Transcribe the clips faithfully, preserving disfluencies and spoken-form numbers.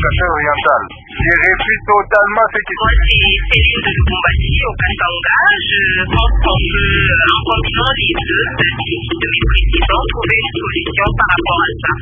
Sahel oriental. Je refuse totalement ce qui se passe. C'est Céline de Lukumbati au Katanga. Je pense qu'on peut, en combinant les deux statuts de mes présidents, trouver une solution par rapport à ça.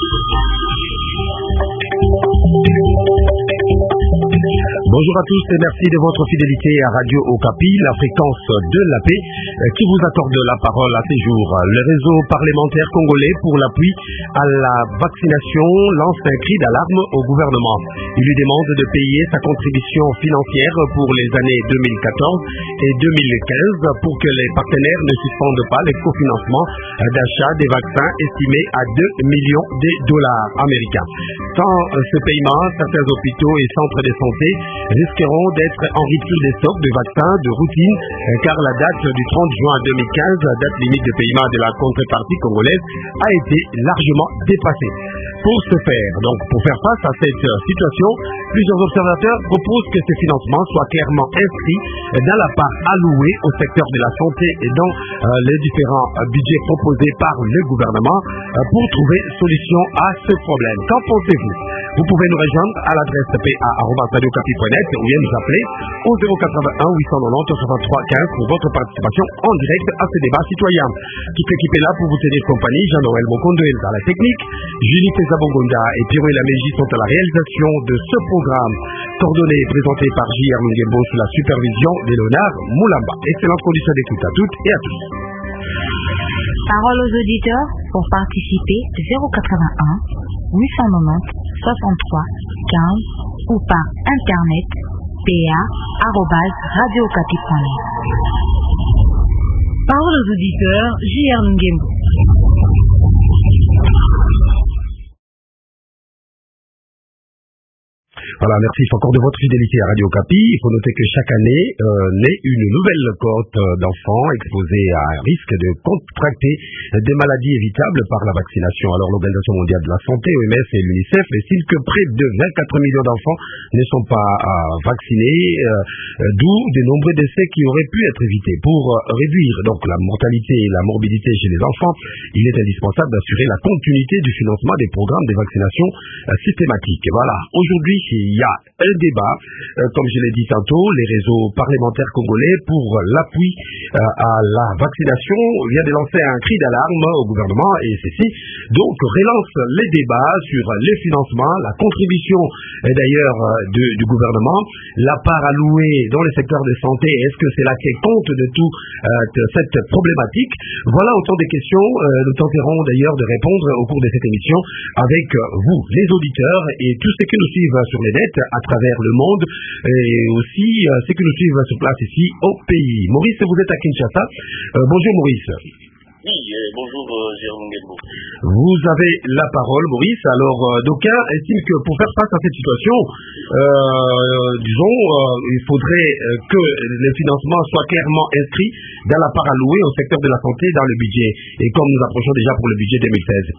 Bonjour à tous et merci de votre fidélité à Radio Okapi, la fréquence de la paix, qui vous accorde la parole à ces jours. Le réseau parlementaire congolais pour l'appui à la vaccination lance un cri d'alarme au gouvernement. Il lui demande de payer sa contribution financière pour les années deux mille quatorze et deux mille quinze pour que les partenaires ne suspendent pas les cofinancements d'achat des vaccins estimés à deux millions de dollars américains. Sans ce paiement, certains hôpitaux et centres de santé risqueront d'être en rupture des stocks de vaccins de routine car la date du trente juin deux mille quinze, date limite de paiement de la contrepartie congolaise, a été largement dépassée. Pour ce faire, donc pour faire face à cette situation, plusieurs observateurs proposent que ces financements soient clairement inscrits dans la part allouée au secteur de la santé et dans euh, les différents euh, budgets proposés par le gouvernement euh, pour trouver solution à ce problème. Qu'en pensez-vous? Vous pouvez nous rejoindre à l'adresse p a arobase radio okapi point net ou bien nous appeler au zéro quatre-vingt-un huit cent quatre-vingt-dix soixante-trois quinze pour votre participation en direct à ce débat citoyen. Toute l'équipe est là pour vous tenir compagnie. Jean-Noël Mokondo est dans la technique, Julie Tezabongonda et Pierre Laméji sont à la réalisation de ce programme, coordonné et présenté par J R Mungembo sous la supervision de Léonard Moulamba. Excellente condition d'écoute à toutes et à tous. Parole aux auditeurs pour participer zéro quatre-vingt-un huit cent quatre-vingt-dix soixante-trois quinze ou par internet p a arobase radio okapi point net. Parole aux auditeurs J R Mungembo. Voilà, merci encore de votre fidélité à Radio Okapi. Il faut noter que chaque année euh, naît une nouvelle cohorte d'enfants exposés à un risque de contracter des maladies évitables par la vaccination. Alors l'Organisation mondiale de la santé, O M S et l'UNICEF estiment que près de vingt-quatre millions d'enfants ne sont pas euh, vaccinés, euh, d'où de nombreux décès qui auraient pu être évités. Pour euh, réduire donc la mortalité et la morbidité chez les enfants, il est indispensable d'assurer la continuité du financement des programmes de vaccination euh, systématiques. Voilà, aujourd'hui il y a un débat, euh, comme je l'ai dit tantôt, les réseaux parlementaires congolais pour l'appui euh, à la vaccination vient de lancer un cri d'alarme au gouvernement et ceci donc relance les débats sur les financements, la contribution euh, d'ailleurs euh, du, du gouvernement, la part allouée dans les secteurs de santé, est-ce que c'est là qui compte de tout euh, de cette problématique? Voilà autant de questions, euh, nous tenterons d'ailleurs de répondre au cours de cette émission avec euh, vous, les auditeurs et tous ceux qui nous suivent sur les nets à travers le monde et aussi euh, ceux qui nous suivent sur place ici au pays. Maurice, vous êtes à Kinshasa. Euh, bonjour Maurice. Oui, euh, bonjour euh, Jérôme Nguembo. Vous avez la parole Maurice. Alors euh, d'aucuns estiment que pour faire face à cette situation, euh, disons, euh, il faudrait euh, que les financements soient clairement inscrits dans la part allouée au secteur de la santé dans le budget. Et comme nous approchons déjà pour le budget deux mille seize.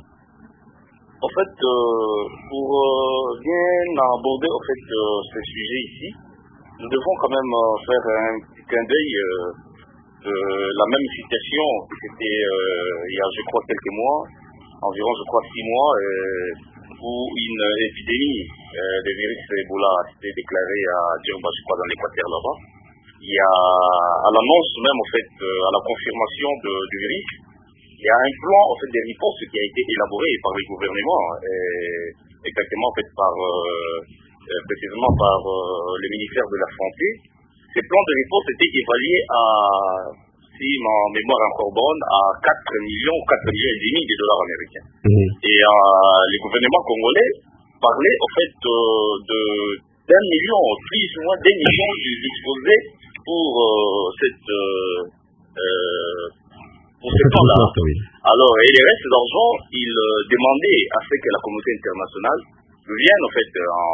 En fait, euh, pour euh, bien aborder en fait euh, ce sujet ici, nous devons quand même euh, faire un petit clin d'œil euh, de la même situation qui était euh, il y a je crois quelques mois, environ je crois six mois, euh, où une épidémie euh, de virus Ebola a été déclarée à Djurba, je crois dans l'Équateur là-bas. Il y a à l'annonce même en fait, euh, à la confirmation de, du virus, il y a un plan en fait des réponses qui a été élaboré par le gouvernement, et exactement en fait par euh, précisément par euh, le ministère de la Santé. Ces plans de réponse étaient évalués à, si ma mémoire est encore bonne, à quatre millions, quatre millions et demi de dollars américains. Mmh. Et euh, le gouvernement congolais parlait en fait euh, de d'un million, plus ou moins d'un million disposés pour euh, cette euh, euh, pour ce plan-là. Alors, et les restes d'argent, ils euh, demandaient à ce que la communauté internationale vienne en fait en,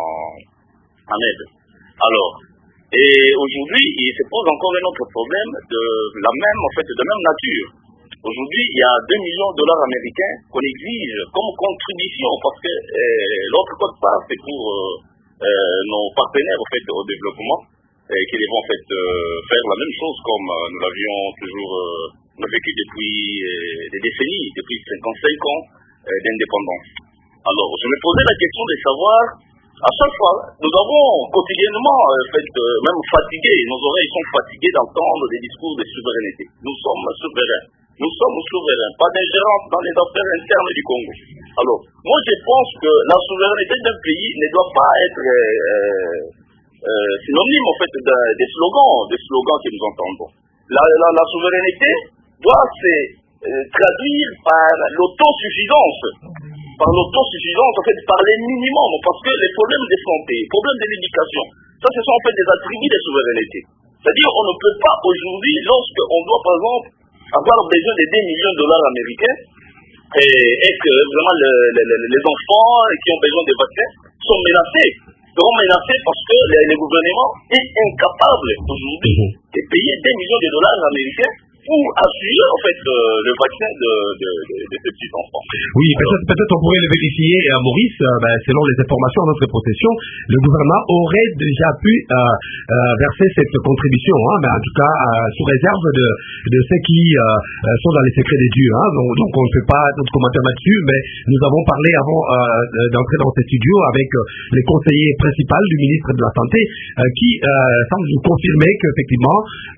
en aide. Alors, et aujourd'hui, il se pose encore un autre problème de la même, en fait, de même nature. Aujourd'hui, il y a deux millions de dollars américains qu'on exige comme contribution parce que euh, l'autre code part, c'est pour euh, euh, nos partenaires en fait au développement et qui devront en fait euh, faire la même chose comme euh, nous l'avions toujours euh, vécu depuis euh, des décennies, depuis cinquante-cinq ans euh, d'indépendance. Alors, je me posais la question de savoir À chaque fois, nous avons quotidiennement euh, fait, euh, même fatigué, nos oreilles sont fatiguées d'entendre des discours de souveraineté. Nous sommes souverains. Nous sommes souverains, pas d'ingérence dans les affaires internes du Congo. Alors, moi je pense que la souveraineté d'un pays ne doit pas être euh, euh, synonyme en fait de, des slogans, des slogans que nous entendons. La, la, la souveraineté doit se euh, traduire par l'autosuffisance, par l'autosuffisance en fait par les minimums, parce que les problèmes de santé, les problèmes de l'éducation, ça ce sont en fait des attributs de souveraineté. C'est-à-dire on ne peut pas aujourd'hui, lorsqu'on doit par exemple avoir besoin de deux millions de dollars américains, et, et que vraiment le, le, le, les enfants qui ont besoin de vaccins sont menacés, seront menacés parce que le, le gouvernement est incapable aujourd'hui de payer deux millions de dollars américains pour assurer en fait euh, le vaccin de, de, de, de ces petits enfants. Oui, peut-être peut-être on pourrait le vérifier, euh, Maurice, euh, ben, selon les informations de notre possession, le gouvernement aurait déjà pu euh, euh, verser cette contribution, hein, mais en tout cas euh, sous réserve de, de ceux qui euh, sont dans les secrets des dieux. Hein, donc, donc on ne fait pas d'autres commentaires là-dessus, mais nous avons parlé avant euh, d'entrer dans ces studios avec euh, les conseillers principaux du ministre de la Santé euh, qui euh, semblent nous confirmer qu'effectivement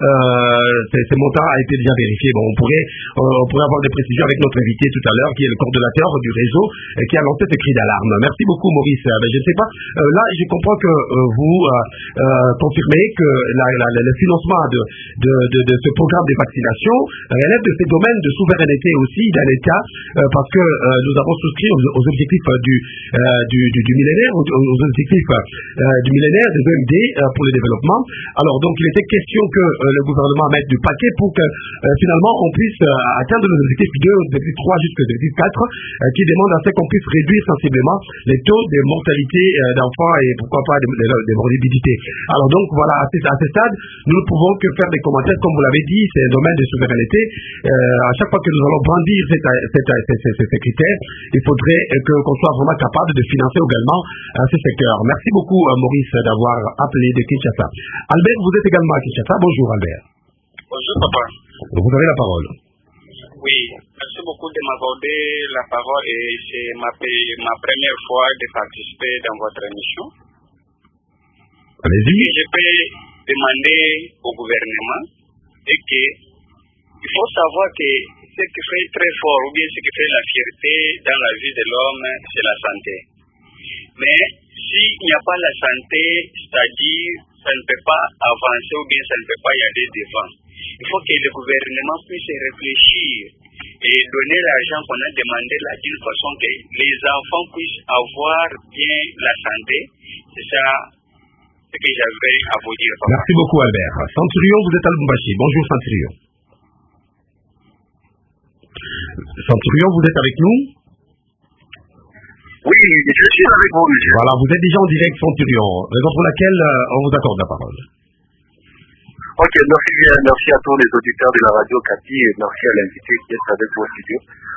euh, ces, ces montants a été déjà vérifié. Bon, on pourrait, on pourrait avoir des précisions avec notre invité tout à l'heure, qui est le coordonnateur du réseau, et qui a lancé ce cri d'alarme. Merci beaucoup, Maurice. Mais je ne sais pas, euh, là, je comprends que euh, vous euh, euh, confirmez que la, la, le financement de, de, de, de ce programme de vaccination relève de ces domaines de souveraineté aussi d'un État, euh, parce que euh, nous avons souscrit aux, aux objectifs du, euh, du, du, du millénaire, aux, aux objectifs euh, du millénaire, des O M D euh, pour le développement. Alors, donc, il était question que euh, le gouvernement mette du paquet pour que Euh, finalement on puisse euh, atteindre les objectifs deux, objectifs trois jusqu'aux objectifs quatre euh, qui demandent à ce qu'on puisse réduire sensiblement les taux de mortalité euh, d'enfants et pourquoi pas des, des, des morbidités. Alors donc voilà, à ce, à ce stade, nous ne pouvons que faire des commentaires, comme vous l'avez dit, c'est un domaine de souveraineté. Euh, à chaque fois que nous allons brandir cette, cette, cette, cette, ces critères, il faudrait que, qu'on soit vraiment capable de financer également euh, ce secteur. Merci beaucoup euh, Maurice d'avoir appelé de Kinshasa. Albert, vous êtes également à Kinshasa. Bonjour Albert. Bonjour papa. Vous avez la parole. Oui, merci beaucoup de m'accorder la parole et c'est ma, ma première fois de participer dans votre émission. Allez-y. Et je peux demander au gouvernement et que il faut savoir que ce qui fait très fort ou bien ce qui fait la fierté dans la vie de l'homme, c'est la santé. Mais s'il n'y a pas la santé, c'est-à-dire ça ne peut pas avancer ou bien ça ne peut pas y aller devant. Il faut que le gouvernement puisse réfléchir et donner l'argent qu'on a demandé là d'une façon que les enfants puissent avoir bien la santé. C'est ça ce que j'avais à vous dire. Papa. Merci beaucoup Albert. Centurion, vous êtes à Lubumbashi. Bonjour Centurion. Centurion, vous êtes avec nous? Oui, je suis avec vous, monsieur. Voilà, vous êtes déjà en direct Centurion, raison pour laquelle euh, on vous accorde la parole. Ok, merci bien, merci à tous les auditeurs de la radio Kapi et merci à l'invité qui est avec vous au studio.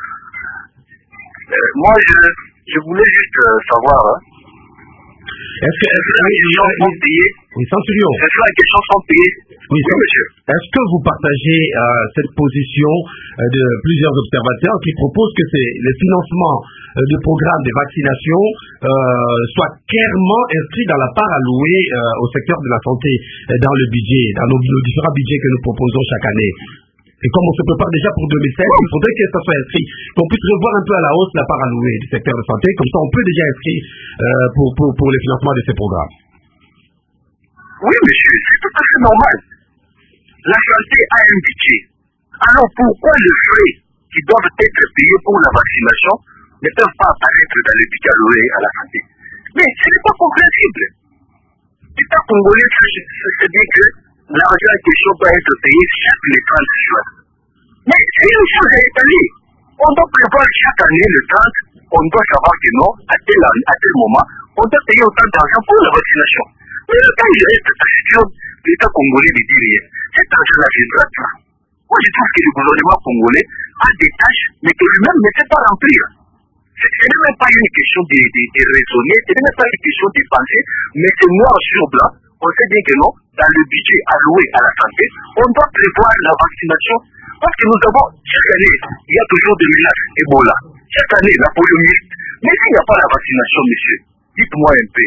Euh, moi, je, je voulais juste euh, savoir, hein, est-ce que, est-ce que les gens sont payés? Oui, Centurion. Est-ce que les gens sont payés? Oui, oui, monsieur. Est-ce que vous partagez euh, cette position euh, de plusieurs observateurs qui proposent que c'est le financement euh, du programme de vaccination euh, soit clairement inscrit dans la part allouée euh, au secteur de la santé euh, dans le budget, dans nos, nos différents budgets que nous proposons chaque année? Et comme on se prépare déjà pour deux mille seize, il faudrait que ça soit inscrit, qu'on puisse revoir un peu à la hausse la part allouée du secteur de santé, comme ça on peut déjà inscrire euh, pour, pour, pour le financement de ces programmes. Oui, monsieur, c'est tout à fait normal. La santé a un budget. Alors pourquoi les frais qui doivent être payés pour la vaccination ne peuvent pas apparaître dans le budget alloué à la santé? Mais ce n'est pas compréhensible. L'État congolais sait bien que l'argent en question doit être payé chaque les trente juin. Mais c'est une chose à étaler. On doit prévoir chaque année le trente, on doit savoir que non, à tel, à tel moment, on doit payer autant d'argent pour la vaccination. Mais le temps il reste question de l'État congolais de dire rien. Cet argent-là viendra de là. Moi je trouve que le gouvernement congolais a des tâches, mais que lui-même ne sait pas remplir. Ce n'est même pas une question de, de, de raisonner, ce n'est même pas une question de penser, mais c'est noir sur blanc. On sait bien que non, dans le budget alloué à la santé, on doit prévoir la vaccination. Parce que nous avons, chaque année, il y a toujours des menaces Ebola. Chaque année, la poliomyélite. Mais s'il n'y a pas la vaccination, monsieur, dites-moi un peu,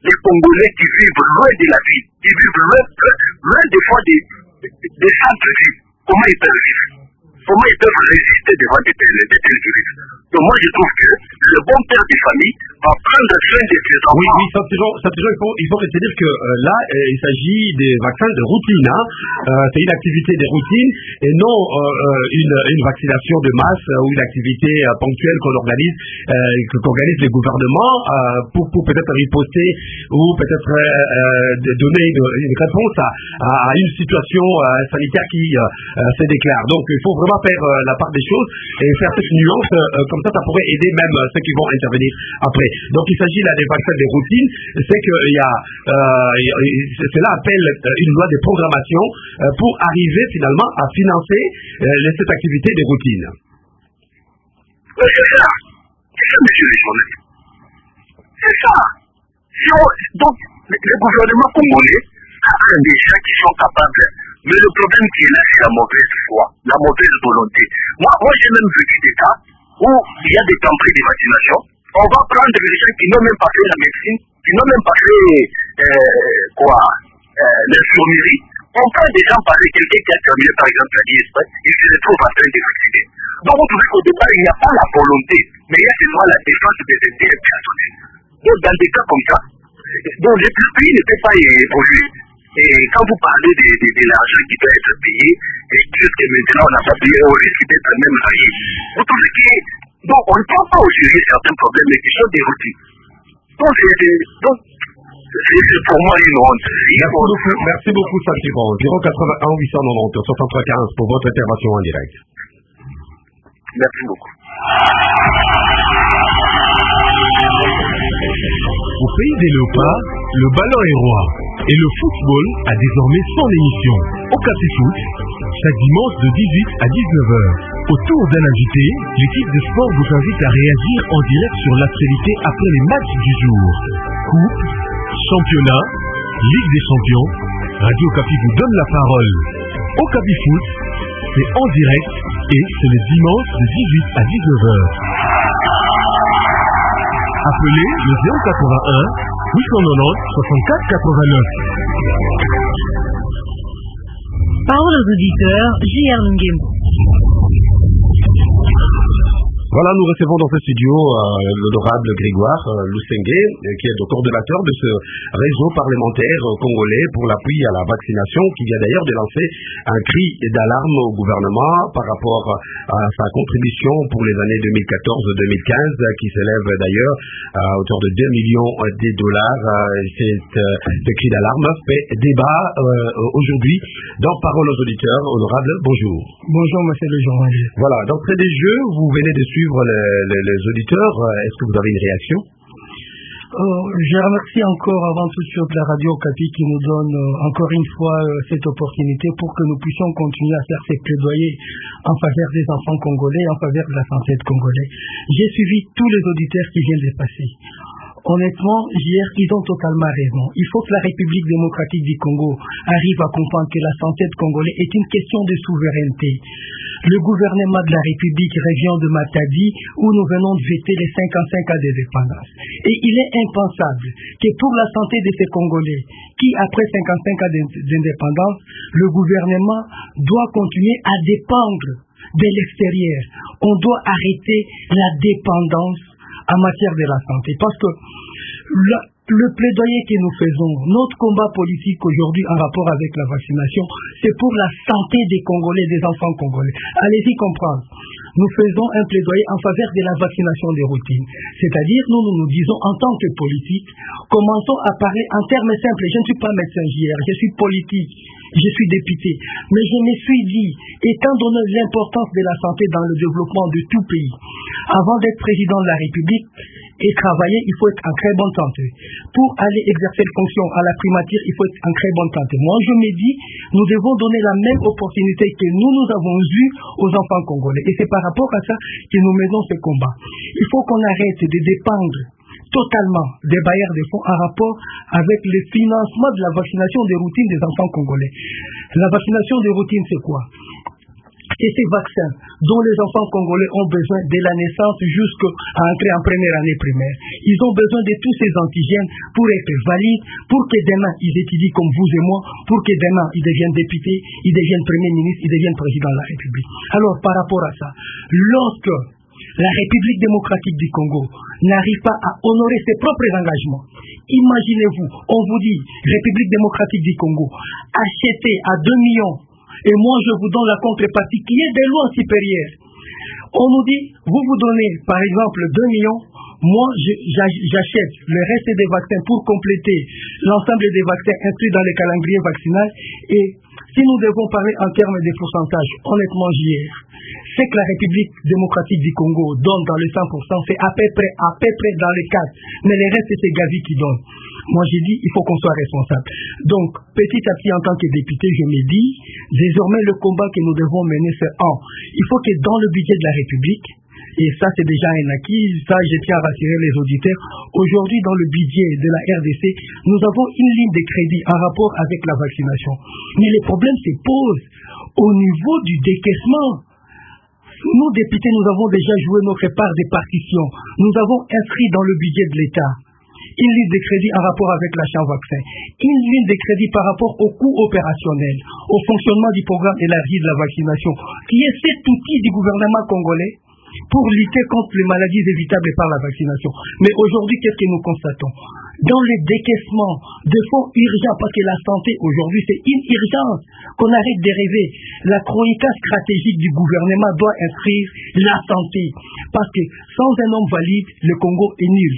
les Congolais qui vivent loin de la ville, qui vivent loin, loin des fois des, des centres-villes, comment ils peuvent vivre? Comment ils peuvent résister devant de tels, de tels virus? Donc moi je trouve que le bon père de famille va prendre soin de ses enfants. Oui, oui, Saint-Jean, il faut, il faut retenir que euh, là, euh, il s'agit des vaccins de routine. Hein. Euh, c'est une activité de routine et non euh, une, une vaccination de masse euh, ou une activité euh, ponctuelle qu'on organise, euh, qu'organise les gouvernements euh, pour, pour peut-être riposter ou peut-être euh, donner une, une réponse à, à une situation euh, sanitaire qui euh, se déclare. Donc il faut vraiment faire euh, la part des choses et faire cette nuance, euh, comme ça, ça pourrait aider même euh, ceux qui vont intervenir après. Donc il s'agit là des vaccins de routine, c'est que il y a, euh, cela appelle une loi de programmation euh, pour arriver finalement à financer euh, cette activité de routine. Mais c'est ça, c'est ça, monsieur le journaliste. C'est ça. Si on, donc le, le gouvernement congolais a des gens qui sont capables. Mais le problème qui est là, c'est la mauvaise foi, la mauvaise volonté. Moi, moi j'ai même vécu des cas où il y a des campagnes de vaccination. On va prendre des gens qui n'ont même pas fait la médecine, qui n'ont même pas fait euh, quoi, euh, l'infirmerie. On prend des gens par quelqu'un qui a terminé par exemple la l'I S P, et qui se retrouve en train de vacciner. Donc vous trouvez qu'au départ, il n'y a pas la volonté, mais il y a seulement la défense des intérêts personnels. Donc dans des cas comme ça, donc le pays ne peut pas évoluer. Et quand vous parlez de, de, de l'argent qui doit être payé, et jusque maintenant on n'a pas payé, on risque d'être même varié. Vous trouvez que, donc on ne prend pas au sérieux certains problèmes, mais qui sont des routines. Donc c'est, donc, c'est pour moi une honte. Merci beaucoup, merci beaucoup Saint-Jean. zéro quatre-vingt-un huit cent quatre-vingt-dix soixante-trois quinze pour votre intervention en direct. Merci beaucoup. Au pays des léopards, le ballon est roi et le football a désormais son émission. Au Café Foot, chaque dimanche de dix-huit à dix-neuf heures. Autour d'un invité, l'équipe de sport vous invite à réagir en direct sur l'actualité après les matchs du jour. Coupe, championnat, Ligue des champions, Radio Okapi vous donne la parole. Au Café Foot, c'est en direct et c'est le dimanche de dix-huit à dix-neuf heures. Appelez le zéro quatre-vingt-un huit cent quatre-vingt-dix soixante-quatre quatre-vingt-neuf. Parole aux auditeurs, J R Nguembo. Voilà, nous recevons dans ce studio euh, l'honorable Grégoire euh, Lusenge, euh, qui est le coordonnateur de ce réseau parlementaire euh, congolais pour l'appui à la vaccination, qui vient d'ailleurs de lancer un cri d'alarme au gouvernement par rapport à sa contribution pour les années deux mille quatorze deux mille quinze, euh, qui s'élève d'ailleurs à hauteur de deux millions de dollars. Euh, cette, euh, ce cri d'alarme fait débat euh, aujourd'hui. Donc, parole aux auditeurs, honorable, bonjour. Bonjour, monsieur le journaliste. Voilà, d'entrée des jeux, vous venez de suivre Les, les, les auditeurs. Est-ce que vous avez une réaction? euh, Je remercie encore avant tout sur la Radio Okapi qui nous donne euh, encore une fois euh, cette opportunité pour que nous puissions continuer à faire ces plaidoyers en faveur des enfants congolais, en faveur de la santé des Congolais. J'ai suivi tous les auditeurs qui viennent de passer. Honnêtement, hier, ils ont totalement raison. Il faut que la République démocratique du Congo arrive à comprendre que la santé des Congolais est une question de souveraineté. Le gouvernement de la République région de Matadi, où nous venons de fêter les cinquante-cinq ans d'indépendance. Et il est impensable que pour la santé de ces Congolais, qui après cinquante-cinq ans d'indépendance, le gouvernement doit continuer à dépendre de l'extérieur. On doit arrêter la dépendance en matière de la santé. Parce que la, le plaidoyer que nous faisons, notre combat politique aujourd'hui en rapport avec la vaccination, c'est pour la santé des Congolais, des enfants congolais. Allez-y comprendre. Nous faisons un plaidoyer en faveur de la vaccination des routines. C'est-à-dire, nous, nous nous disons, en tant que politique, commençons à parler en termes simples. Je ne suis pas médecin J R, je suis politique, je suis député. Mais je me suis dit, étant donné l'importance de la santé dans le développement de tout pays, avant d'être président de la République et travailler, il faut être en très bonne santé. Pour aller exercer les fonctions à la primature, il faut être en très bonne santé. Moi, je me dis, nous devons donner la même opportunité que nous, nous avons eu aux enfants congolais. Et c'est par rapport à ça que nous menons ce combat. Il faut qu'on arrête de dépendre totalement des bailleurs de fonds en rapport avec le financement de la vaccination des routines des enfants congolais. La vaccination des routines, c'est quoi? c'est ces vaccins dont les enfants congolais ont besoin dès la naissance jusqu'à entrer en première année primaire. Ils ont besoin de tous ces antigènes pour être valides, pour que demain ils étudient comme vous et moi, pour que demain ils deviennent députés, ils deviennent premiers ministres, ils deviennent président de la République. Alors par rapport à ça, lorsque la République démocratique du Congo n'arrive pas à honorer ses propres engagements, imaginez-vous, on vous dit, République démocratique du Congo, achetez à deux millions, et moi je vous donne la contrepartie qui est de loin supérieure. On nous dit, vous vous donnez par exemple deux millions, moi j'achète le reste des vaccins pour compléter l'ensemble des vaccins inscrits dans les calendriers vaccinaux. Et si nous devons parler en termes de pourcentage, honnêtement hier, ce que la République démocratique du Congo donne dans les cent pour cent, c'est à peu près, à peu près dans les quatre. Mais le reste, c'est Gavi qui donne. Moi, j'ai dit, il faut qu'on soit responsable. Donc, petit à petit, en tant que député, je me dis, désormais, le combat que nous devons mener, c'est un. Il faut que dans le budget de la République, et ça, c'est déjà un acquis, ça, je tiens à rassurer les auditeurs, aujourd'hui, dans le budget de la R D C, nous avons une ligne de crédit en rapport avec la vaccination. Mais les problèmes se posent au niveau du décaissement. Nous, députés, nous avons déjà joué notre part des partitions. Nous avons inscrit dans le budget de l'État une ligne de crédit en rapport avec l'achat vaccin, une ligne de crédit par rapport au coût opérationnel, au fonctionnement du programme élargi de la vaccination, qui est cet outil du gouvernement congolais pour lutter contre les maladies évitables par la vaccination. Mais aujourd'hui, qu'est-ce que nous constatons? Dans les décaissements de fonds urgents, parce que la santé aujourd'hui c'est une urgence, qu'on arrête de rêver. La chronique stratégique du gouvernement doit inscrire la santé, parce que sans un homme valide, le Congo est nul.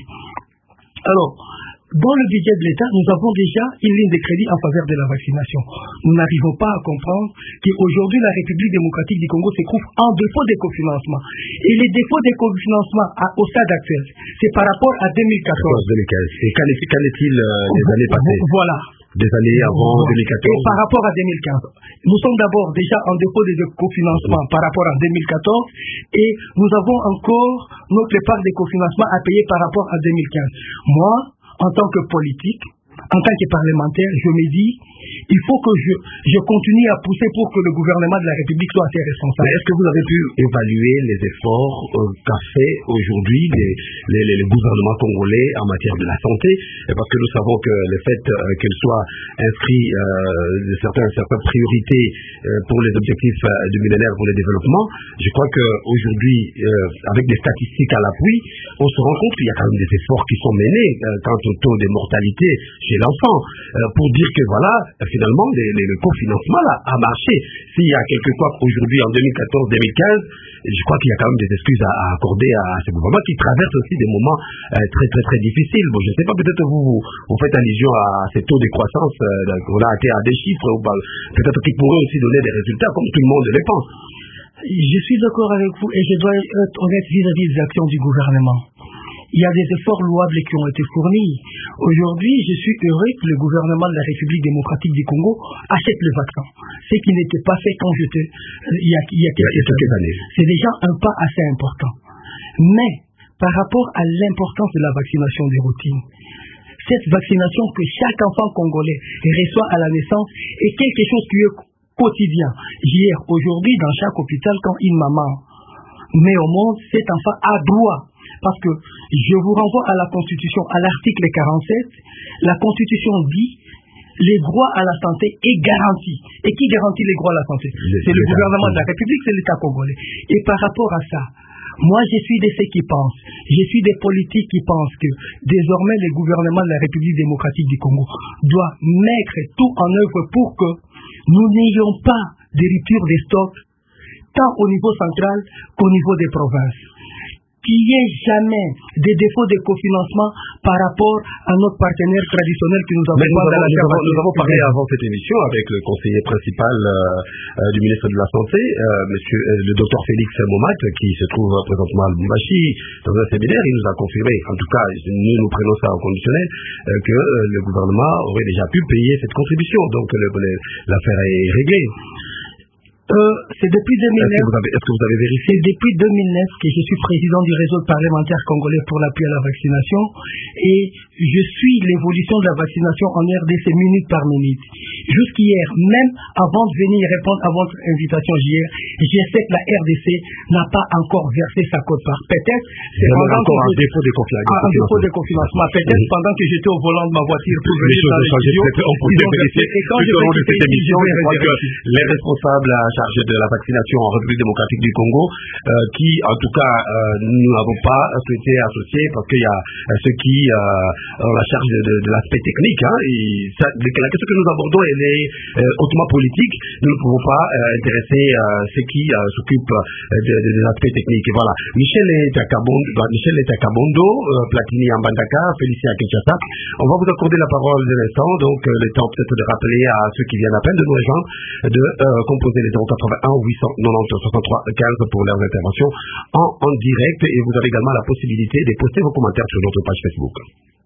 Alors, dans le budget de l'État, nous avons déjà une ligne de crédit en faveur de la vaccination. Nous n'arrivons pas à comprendre qu'aujourd'hui, la République démocratique du Congo se trouve en défaut de cofinancement. Et les défauts de cofinancement au stade actuel, c'est par rapport à deux mille quatorze. deux mille quinze. Et qu'en est-il euh, des années passées? Voilà. Des années avant deux mille quatorze. Et par rapport à deux mille quinze. Nous sommes d'abord déjà en défaut de cofinancement par rapport à deux mille quatorze et nous avons encore notre part de cofinancement à payer par rapport à deux mille quinze. Moi, en tant que politique, en tant que parlementaire, je me dis, il faut que je, je continue à pousser pour que le gouvernement de la République soit assez responsable. Est-ce que vous avez pu évaluer les efforts euh, qu'a fait aujourd'hui les, les, les, les gouvernements congolais en matière de la santé? Parce que nous savons que le fait euh, qu'elle soit inscrite euh, certaines, certaines priorités euh, pour les objectifs euh, du millénaire pour le développement, je crois qu'aujourd'hui, euh, avec des statistiques à l'appui, on se rend compte qu'il y a quand même des efforts qui sont menés euh, quant au taux de mortalité chez l'enfant, euh, pour dire que voilà, finalement, les, les, le cofinancement là, a marché. S'il y a quelquefois aujourd'hui en deux mille quatorze deux mille quinze, je crois qu'il y a quand même des excuses à, à accorder à, à ce gouvernement qui traverse aussi des moments euh, très très très difficiles. Bon, je ne sais pas, peut-être vous, vous, vous faites allusion à ces taux de croissance, euh, on a atteint à des chiffres, ou peut-être qu'ils pourraient aussi donner des résultats comme tout le monde le pense. Je suis d'accord avec vous et je dois être honnête vis-à-vis des actions du gouvernement. Il y a des efforts louables qui ont été fournis. Aujourd'hui, je suis heureux que le gouvernement de la République démocratique du Congo achète le vaccin. Ce qui n'était pas fait quand j'étais il y a, il y a quelques, quelques années. C'est déjà un pas assez important. Mais, par rapport à l'importance de la vaccination des routines, cette vaccination que chaque enfant congolais reçoit à la naissance est quelque chose qui est quotidien. Hier, aujourd'hui, dans chaque hôpital, quand une maman met au monde, cet enfant a droit. Parce que je vous renvoie à la Constitution, à l'article quarante-sept, la Constitution dit les droits à la santé est garanti. Et qui garantit les droits à la santé? C'est le gouvernement de la République, c'est l'État congolais. Et par rapport à ça, moi je suis de ceux qui pensent, je suis des politiques qui pensent que désormais le gouvernement de la République démocratique du Congo doit mettre tout en œuvre pour que nous n'ayons pas de rupture des stocks, tant au niveau central qu'au niveau des provinces. Qu'il n'y ait jamais des défauts de cofinancement par rapport à notre partenaire traditionnel qui nous a Mais nous, avons, nous, avons, nous avons parlé avant cette émission avec le conseiller principal euh, euh, du ministre de la Santé, euh, monsieur, euh, le docteur Félix Momat, qui se trouve présentement à Lubumbashi dans un séminaire. Il nous a confirmé, en tout cas, nous nous prenons ça au conditionnel, euh, que euh, le gouvernement aurait déjà pu payer cette contribution. Donc le, le, l'affaire est réglée. Euh, c'est depuis deux mille neuf. Est-ce que vous avez, est-ce que vous avez vérifié? C'est depuis deux mille neuf que je suis président du réseau parlementaire congolais pour l'appui à la vaccination et je suis l'évolution de la vaccination en R D C minute par minute. Jusqu'hier, même avant de venir répondre à votre invitation hier, je sais que la R D C n'a pas encore versé sa quote-part. Peut-être c'est pendant encore que un défaut de confiance. Un défaut de confinancement. Peut-être Oui. pendant que j'étais au volant de ma voiture pour venir dans le changé, studio. on pourrait vérifier Et quand je tout au long de vais cette émission. je vais Je crois que vérifier. les responsables chargés de la vaccination en République démocratique du Congo, euh, qui en tout cas euh, nous n'avons pas souhaité associer parce qu'il y a euh, ceux qui euh, ont la charge de, de, de l'aspect technique. Hein, et ça, la question que nous abordons elle est euh, hautement politique. Nous ne pouvons pas euh, intéresser euh, ceux qui euh, s'occupent euh, de, de, des aspects techniques. Et voilà. Michel est à Kabondo, Michel est à Kabondo, euh, Platini à Mbandaka, Félicien à Kinshasa. On va vous accorder la parole de l'instant, donc euh, le temps peut-être de rappeler à ceux qui viennent à peine de nous rejoindre de euh, composer les zéro quatre-vingt-un huit cent quatre-vingt-dix soixante-trois quinze pour leurs interventions en, en direct, et vous avez également la possibilité de poster vos commentaires sur notre page Facebook.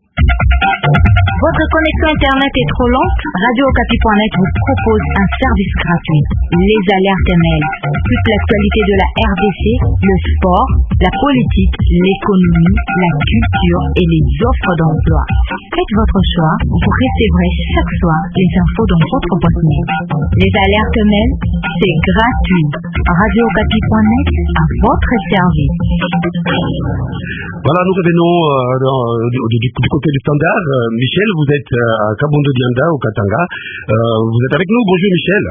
Votre connexion Internet est trop lente? Radio Okapi point net vous propose un service gratuit. Les alertes mail. Toute l'actualité de la R D C, le sport, la politique, l'économie, la culture et les offres d'emploi. Faites votre choix, vous recevrez chaque soir les infos dans votre boîte mail. Les alertes mail, c'est gratuit. Radio Okapi point net à votre service. Voilà, nous revenons euh, dans, du, du, du côté du standard. Euh, Michel, vous êtes euh, à Kabondo Dianda, au Katanga. Euh, vous êtes avec nous. Bonjour Michel.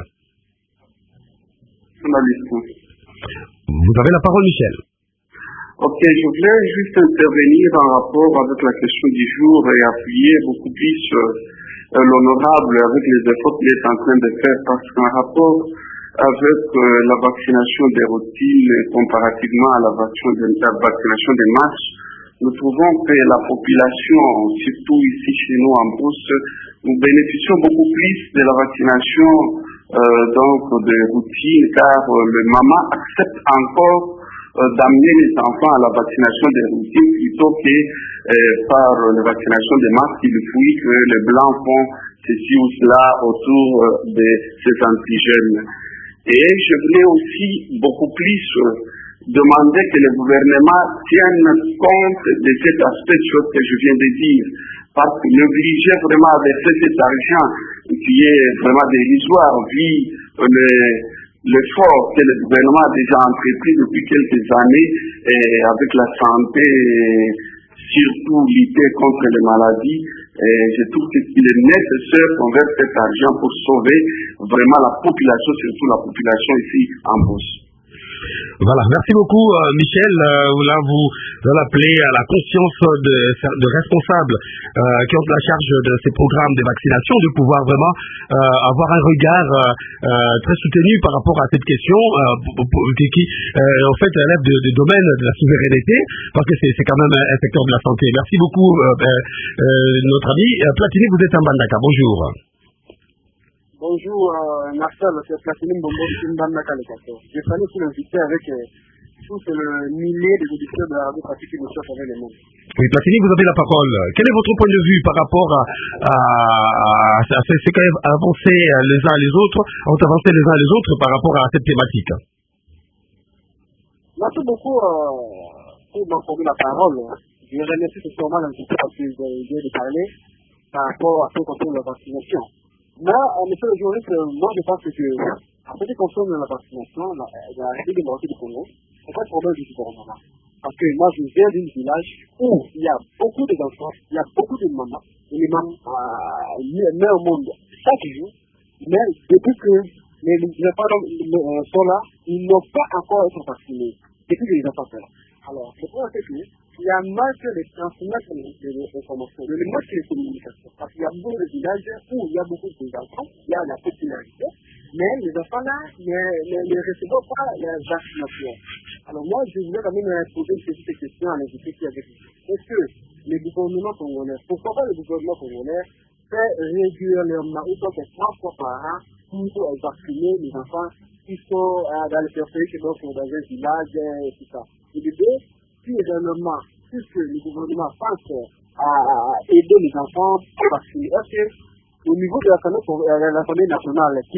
Vous avez la parole Michel. Ok, je voulais juste intervenir en rapport avec la question du jour et appuyer beaucoup plus euh, l'honorable avec les efforts qu'il est en train de faire, parce qu'en rapport avec euh, la vaccination des routines comparativement à la vaccination, de, la vaccination des masses, nous trouvons que la population, surtout ici chez nous en Brousse, nous bénéficions beaucoup plus de la vaccination euh, donc de routine, car euh, le maman accepte encore euh, d'amener les enfants à la vaccination des routines plutôt que euh, par la vaccination des masques. Il fuit que les blancs font ceci ou cela autour euh, de ces antigènes. Et je voulais aussi beaucoup plus euh, demander que le gouvernement tienne compte de cet aspect de choses que je viens de dire, parce que l'obliger vraiment à verser cet argent qui est vraiment dérisoire vu l'effort que le gouvernement a déjà entrepris depuis quelques années et avec la santé, surtout lutter contre les maladies. Et je trouve qu'il est nécessaire qu'on verse cet argent pour sauver vraiment la population, surtout la population ici en Brousse. Voilà, merci beaucoup euh, Michel. Euh, là, vous, vous appelez à la conscience de, de responsables euh, qui ont la charge de ces programmes de vaccination de pouvoir vraiment euh, avoir un regard euh, euh, très soutenu par rapport à cette question euh, qui, qui euh, en fait relève du de, de domaine de la souveraineté, parce que c'est quand même un, un secteur de la santé. Merci beaucoup euh, euh, notre ami Platini, vous êtes en Mbandaka. Bonjour. Bonjour euh, Marcel, c'est Platini Mbombo Mbandaka le Kato. Je salue tous les invités avec euh, tous le millier des auditeurs de la radio pratique qui nous sortent avec les mots. Oui, Platini, vous avez la parole. Quel est votre point de vue par rapport à, à, à, à ce qui a avancé les uns les autres, ont avancé les uns les autres par rapport à cette thématique? Merci beaucoup euh, pour m'accorder la parole. Je remercie sûrement l'invité parce que vous avez de parler par rapport à ce qui concerne la vaccination. Moi, monsieur le journaliste, moi je pense que en ce qui concerne la vaccination, la, la République démocratique du Congo, c'est pas le problème du gouvernement. Parce que moi je viens d'un village où il y a beaucoup d'enfants, il y a beaucoup de mamans, et les mamans euh, naissent au monde chaque jour, mais depuis que les, les enfants sont là, ils n'ont pas encore été vaccinés, depuis que les enfants sont là. Alors, c'est pour ça que il y a un manque de transmettre les informations, le manque de communication. Parce qu'il y a beaucoup de villages où il y a beaucoup d'enfants, il y a la popularité, mais les enfants là ne reçoivent pas la vaccination. Alors moi, je voulais quand même poser une petite question à l'invité qui est avec nous. Est-ce que le gouvernement congolais, pourquoi pas le gouvernement congolais fait régulièrement, ou soit trois fois par an, pour vacciner les enfants qui sont euh, dans les périphéries, qui sont dans un village et tout ça. Et l'idée, si réellement, puisque le gouvernement pense à aider les enfants à vacciner, est-ce qu'au niveau de l'Assemblée nationale, qui est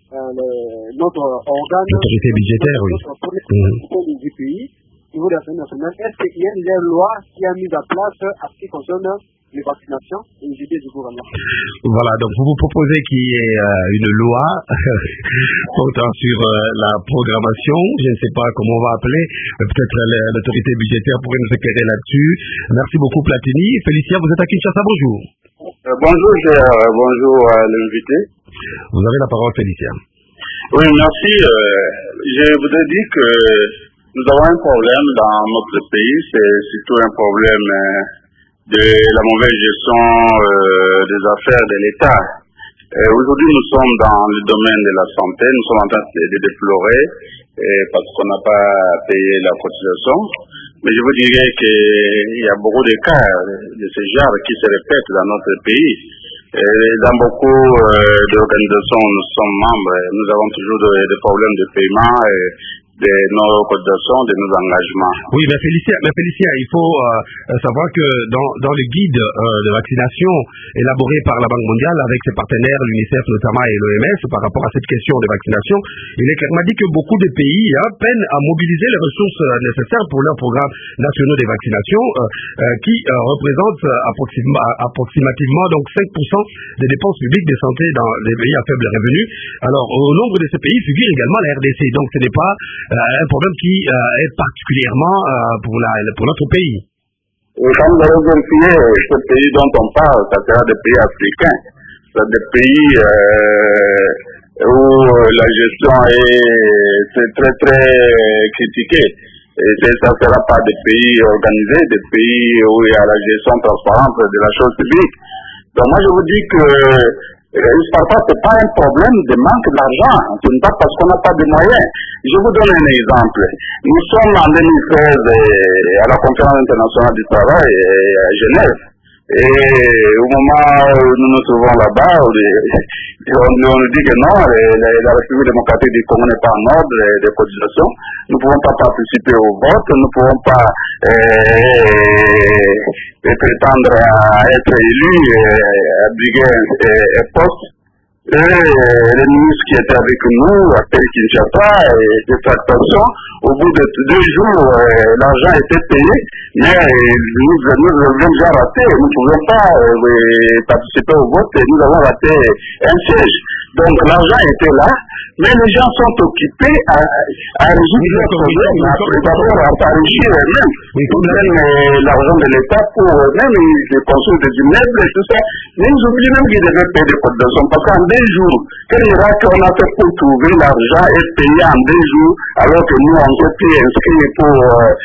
euh, le, notre organe, l'autorité budgétaire, oui. Notre mmh. du pays, au niveau de l'Assemblée nationale, est-ce qu'il y a une loi qui a mis en place à ce qui concerne les vaccinations et les idées du gouvernement? Voilà, donc vous vous proposez qu'il y ait euh, une loi portant sur euh, la programmation, je ne sais pas comment on va appeler, peut-être l'autorité budgétaire pourrait nous éclairer là-dessus. Merci beaucoup Platini. Félicia, vous êtes à Kinshasa, bonjour. Euh, bonjour, euh, bonjour à l'invité. Vous avez la parole, Félicia. Oui, merci. Euh, je voudrais dire que nous avons un problème dans notre pays, c'est surtout un problème euh, de la mauvaise gestion euh, des affaires de l'État. Euh, aujourd'hui, nous sommes dans le domaine de la santé, nous sommes en train de, de déplorer euh, parce qu'on n'a pas payé la cotisation. Mais je vous dirais qu'il y a beaucoup de cas de ce genre qui se répètent dans notre pays. Et dans beaucoup euh, d'organisations où nous sommes membres, nous avons toujours des problèmes de paiement et de nos cotisations, de nos engagements. Oui, mais Félicia, mais Félicia il faut euh, savoir que dans, dans le guide euh, de vaccination élaboré par la Banque mondiale avec ses partenaires, l'UNICEF notamment et l'O M S, par rapport à cette question de vaccination, il est clairement dit que beaucoup de pays hein, peinent à mobiliser les ressources euh, nécessaires pour leurs programmes nationaux de vaccination euh, euh, qui euh, représentent euh, approxima, approximativement donc cinq pour cent des dépenses publiques de santé dans les pays à faible revenu. Alors, au nombre de ces pays figure également la R D C, donc ce n'est pas Euh, un problème qui euh, est particulièrement euh, pour, la, pour notre pays. Et quand vous allez vérifier, ce pays dont on parle, ça sera des pays africains. C'est des pays euh, où la gestion est, est très très critiquée. Et ça ne sera pas des pays organisés, des pays où il y a la gestion transparente de la chose publique. Donc moi je vous dis que parfois, ce n'est pas un problème de manque d'argent, ce n'est pas parce qu'on n'a pas de moyens. Je vous donne un exemple. Nous sommes en deux mille seize à la conférence internationale du travail à Genève. Et au moment où nous nous trouvons là-bas, on, on nous dit que non, la, la République démocratique du Congo n'est pas en ordre des cotisations. Nous ne pouvons pas participer au vote, nous ne pouvons pas euh, prétendre à être élus, à briguer un poste. Et les ministres qui étaient avec nous, à Kinshasa, et des tractations, au bout de deux jours, euh, l'argent était payé, mais nous, nous avions déjà raté, nous ne pouvions pas euh, participer au vote et nous avons raté un siège. Donc l'argent était là, mais les gens sont occupés à, à résoudre leurs problèmes, d'abord à s'enrichir eux-mêmes. Ils prennent l'argent de l'État pour eux-mêmes, ils construisent des immeubles et tout ça, mais ils oublient même qu'ils devaient payer des cotisations, parce qu'en deux jours, quel miracle on a fait pour trouver l'argent et payer en deux jours, alors que nous on s'est pris inscrit pour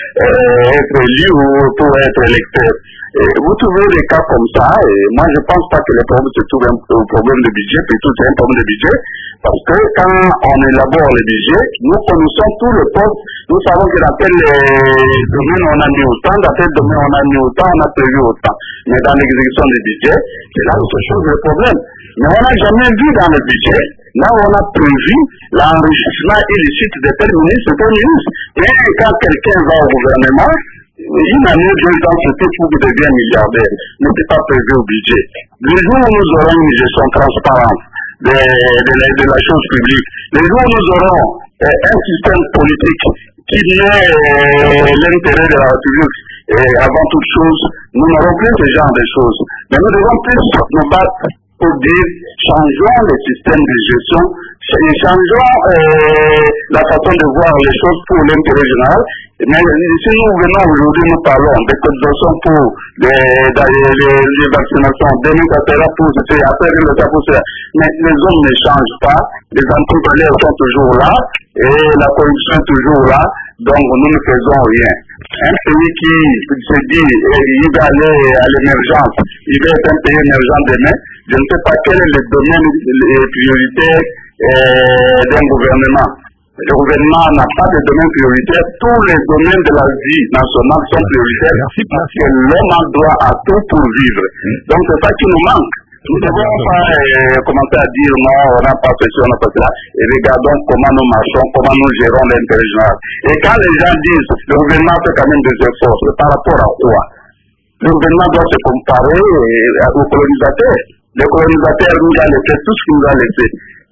euh, être élu ou pour être électeur. Et vous trouvez des cas comme ça, et moi je pense pas que le problème se trouve un problème de budget, plutôt c'est un problème de budget, parce que quand on élabore le budget, nous connaissons tout le poste, nous savons que dans tel domaine on a mis autant, dans tel domaine on a mis autant, on a prévu autant. Mais dans l'exécution du budget, c'est là où se trouve le problème. Mais on n'a jamais vu dans le budget, là où on a prévu l'enrichissement illicite de tel ministre, de tel ministre. Et quand quelqu'un va au gouvernement, une année, deux ans, c'était pour qu'il devienne milliardaire. Mais ce n'est pas prévu au budget. Le jour où nous aurons une gestion transparente de, de, la, de la chose publique, le jour où nous aurons euh, un système politique qui met euh, l'intérêt de la République euh, avant toute chose, nous n'aurons plus ce genre de choses. Mais nous devons plus nous battre pour dire, changeons le système de gestion, changeons euh, la façon de voir les choses pour l'intérêt général. Mais si nous venons aujourd'hui, nous parlons des cotisations pour les, les, les, les vaccinations, demain ça sera pour ceci, après ça sera pour cela. Mais les hommes ne changent pas, les entrepreneurs sont toujours là, et la corruption est toujours là, donc nous ne faisons rien. Un pays qui se dit, il va aller à l'émergence, il va être un pays émergent demain, je ne sais pas quel est le domaine prioritaire euh, d'un gouvernement. Le gouvernement n'a pas de domaine prioritaire. Tous les domaines de la vie nationale sont prioritaires. Merci, parce que l'homme a droit à tout pour vivre. Donc c'est ça qui nous manque. Nous ne devons pas euh, commencer à dire non, on n'a pas fait ça, on n'a pas fait ça. Et regardons comment nous marchons, comment nous gérons l'intérêt général. Et quand les gens disent le gouvernement fait quand même des efforts, c'est par rapport à quoi? Le gouvernement doit se comparer aux colonisateurs. Les colonisateurs nous ont laissé tout ce qu'ils nous ont laissé.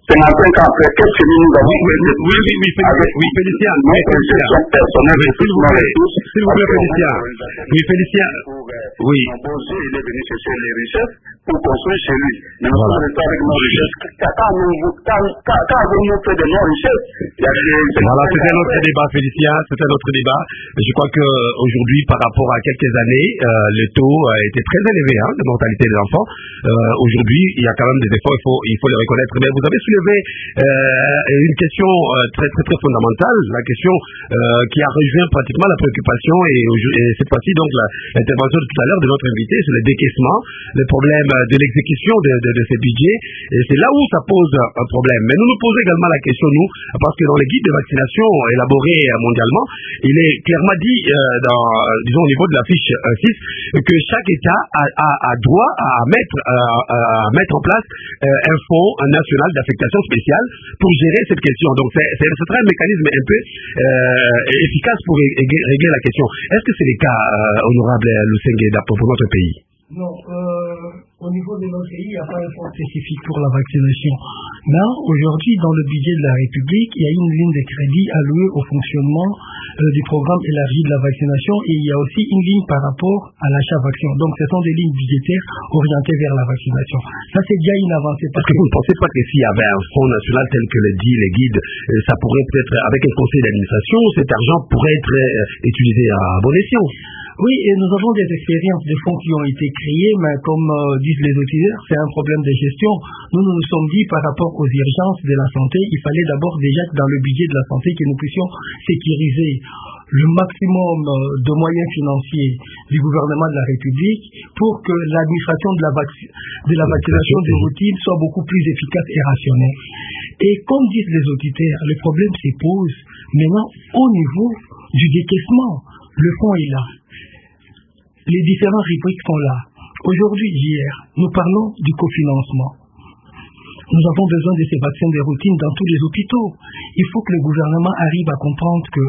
cinquante-cinq ans après, qu'est-ce que nous avons fait oui, oui, oui, oui, avec oui, Félicien, oui, Félicien, personnelle, oui, s'il vous plaît, s'il vous plaît, Félicien, oui, Félicien, oui. Il est venu chercher les richesses pour construire chez lui. Mais nous sommes restés avec nos richesses. Quand avons-nous fait de nos richesses? Voilà, c'était notre débat, Félicien, c'était notre débat. Je crois qu'aujourd'hui, par rapport à quelques années, euh, le taux a été très élevé hein, de mortalité des enfants. Euh, aujourd'hui, il y a quand même des efforts, il faut, il faut les reconnaître. Mais vous avez soulevé euh, une question euh, très, très, très fondamentale, la question euh, qui a rejoint pratiquement la préoccupation et, et cette fois-ci, donc, l'intervention de tout à l'heure de notre invité sur le décaissement, le problème de l'exécution de, de, de ces budgets. Et c'est là où ça pose un problème. Mais nous nous posons également la question, nous, parce que dans les guides de vaccination élaborés mondialement, il est clairement dit, euh, dans, disons, au niveau de la fiche euh, six, que chaque État a, a, a droit à mettre, euh, à mettre en place euh, un fonds national d'affectation spéciale pour gérer cette question. Donc, c'est, c'est, c'est un mécanisme un peu euh, efficace pour régler la question. Est-ce que c'est le cas, euh, honorable Lusenge, pour notre pays? Non, euh, au niveau de notre pays, il n'y a pas un fonds spécifique pour la vaccination. Mais aujourd'hui, dans le budget de la République, il y a une ligne de crédit allouée au fonctionnement euh, du programme élargi de la vaccination et il y a aussi une ligne par rapport à l'achat vaccin. Donc, ce sont des lignes budgétaires orientées vers la vaccination. Ça, c'est déjà une avancée. Parce que vous ne pensez pas que s'il y avait un fonds national tel que le dit les guides, ça pourrait peut-être, avec un conseil d'administration, cet argent pourrait être euh, utilisé à bon escient? Oui, et nous avons des expériences de fonds qui ont été créés, mais comme euh, disent les auditeurs, c'est un problème de gestion. Nous nous nous sommes dit par rapport aux urgences de la santé, il fallait d'abord déjà dans le budget de la santé que nous puissions sécuriser le maximum de moyens financiers du gouvernement de la République pour que l'administration de la, vac- de la vaccination de routine soit beaucoup plus efficace et rationnelle. Et comme disent les auditeurs, le problème se pose maintenant au niveau du décaissement. Le fonds est là. Les différentes rubriques sont là. Aujourd'hui, hier, nous parlons du cofinancement. Nous avons besoin de ces vaccins de routine dans tous les hôpitaux. Il faut que le gouvernement arrive à comprendre que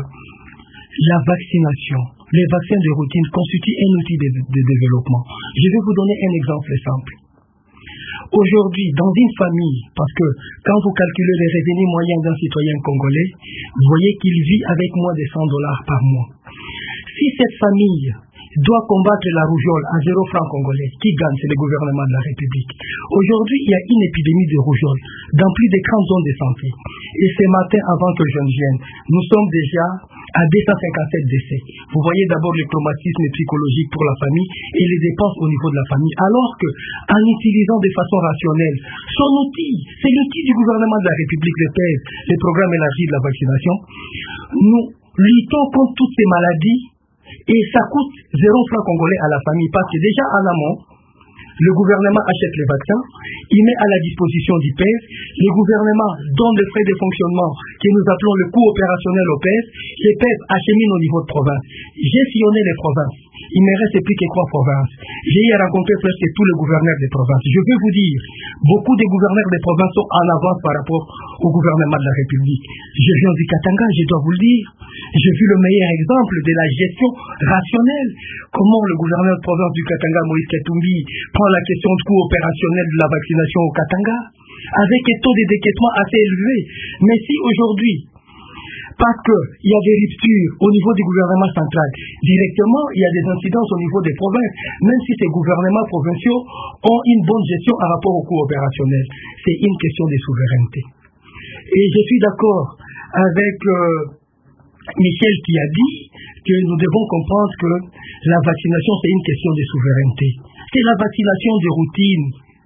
la vaccination, les vaccins de routine constituent un outil de, de développement. Je vais vous donner un exemple simple. Aujourd'hui, dans une famille, parce que quand vous calculez les revenus moyens d'un citoyen congolais, vous voyez qu'il vit avec moins de cent dollars par mois. Si cette famille doit combattre la rougeole à zéro franc congolais, qui gagne, c'est le gouvernement de la République. Aujourd'hui, il y a une épidémie de rougeole dans plus de trente zones de santé. Et ce matin, avant que je ne vienne, nous sommes déjà à deux cent cinquante-sept décès. Vous voyez d'abord le traumatisme psychologique pour la famille et les dépenses au niveau de la famille. Alors que, en utilisant de façon rationnelle son outil, c'est l'outil du gouvernement de la République, le P E S, le programme élargi de la vaccination, nous luttons contre toutes ces maladies. Et ça coûte zéro franc congolais à la famille parce que déjà en amont, le gouvernement achète les vaccins, il met à la disposition du P E S, le gouvernement donne les frais de fonctionnement que nous appelons le coût opérationnel au P E S, les P E S acheminent au niveau de province. J'ai sillonné les provinces, il me reste plus que trois provinces. J'ai y rencontré presque tous les gouverneurs des provinces. Je veux vous dire, beaucoup des gouverneurs des provinces sont en avance par rapport au gouvernement de la République. Je viens du Katanga, je dois vous le dire. J'ai vu le meilleur exemple de la gestion rationnelle. Comment le gouverneur de province du Katanga, Moïse Katumbi, prend la question du coût opérationnel de la vaccination au Katanga, avec un taux de décaissement assez élevé. Mais si aujourd'hui, parce qu'il y a des ruptures au niveau du gouvernement central, directement, il y a des incidences au niveau des provinces, même si ces gouvernements provinciaux ont une bonne gestion par rapport au coût opérationnel. C'est une question de souveraineté. Et je suis d'accord avec euh, Michel qui a dit que nous devons comprendre que la vaccination, c'est une question de souveraineté. C'est la vaccination de routine.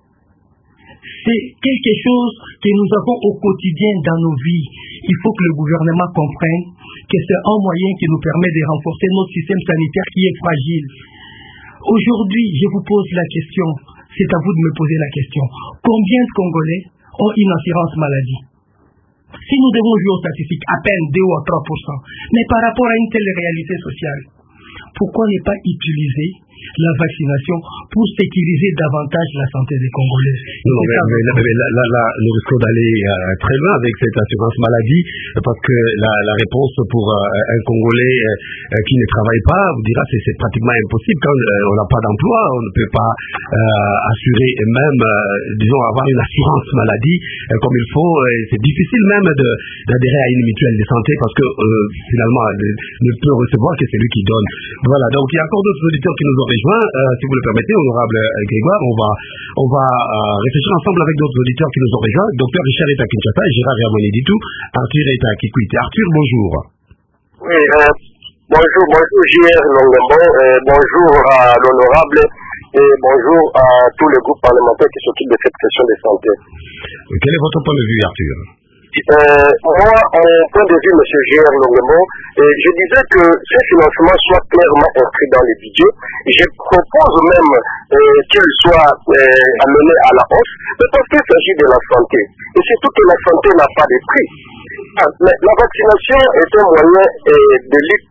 C'est quelque chose que nous avons au quotidien dans nos vies. Il faut que le gouvernement comprenne que c'est un moyen qui nous permet de renforcer notre système sanitaire qui est fragile. Aujourd'hui, je vous pose la question, c'est à vous de me poser la question. Combien de Congolais ont une assurance maladie? Si nous devons jouer aux statistiques, à peine deux ou trois pour cent. Mais par rapport à une telle réalité sociale, pourquoi ne pas utiliser la vaccination pour sécuriser davantage la santé des Congolais? Non, mais, mais, mais, mais là, là, là, nous risquons d'aller euh, très loin avec cette assurance maladie, parce que la, la réponse pour euh, un Congolais euh, qui ne travaille pas vous dira que c'est pratiquement impossible. Quand euh, on n'a pas d'emploi, on ne peut pas euh, assurer même, euh, disons, avoir une assurance maladie euh, comme il faut. Et c'est difficile même de, d'adhérer à une mutuelle de santé parce que euh, finalement, ne, ne peut recevoir que celui qui donne. Voilà, donc il y a encore d'autres auditeurs qui nous ont rejoints. Euh, si vous le permettez, honorable Grégoire, on va, on va euh, réfléchir ensemble avec d'autres auditeurs qui nous ont rejoints. Docteur Richard est à Kinshasa, Gérard Ramoni dit tout, Arthur est à Kikwiti. Arthur, bonjour. Oui, euh, bonjour, bonjour J R Longembo, euh, bonjour à l'honorable et bonjour à tous les groupes parlementaires qui s'occupent de cette question de santé. Quel est votre point de vue, Arthur? Euh, moi, en point de vue, M. G R Longembo, euh, je disais que ce financement soit clairement inscrit dans les budgets. Je propose même euh, qu'il soit euh, amené à la hausse, mais parce qu'il s'agit de la santé. Et surtout que la santé n'a pas de prix. Ah, mais la vaccination est un moyen euh, de lutte.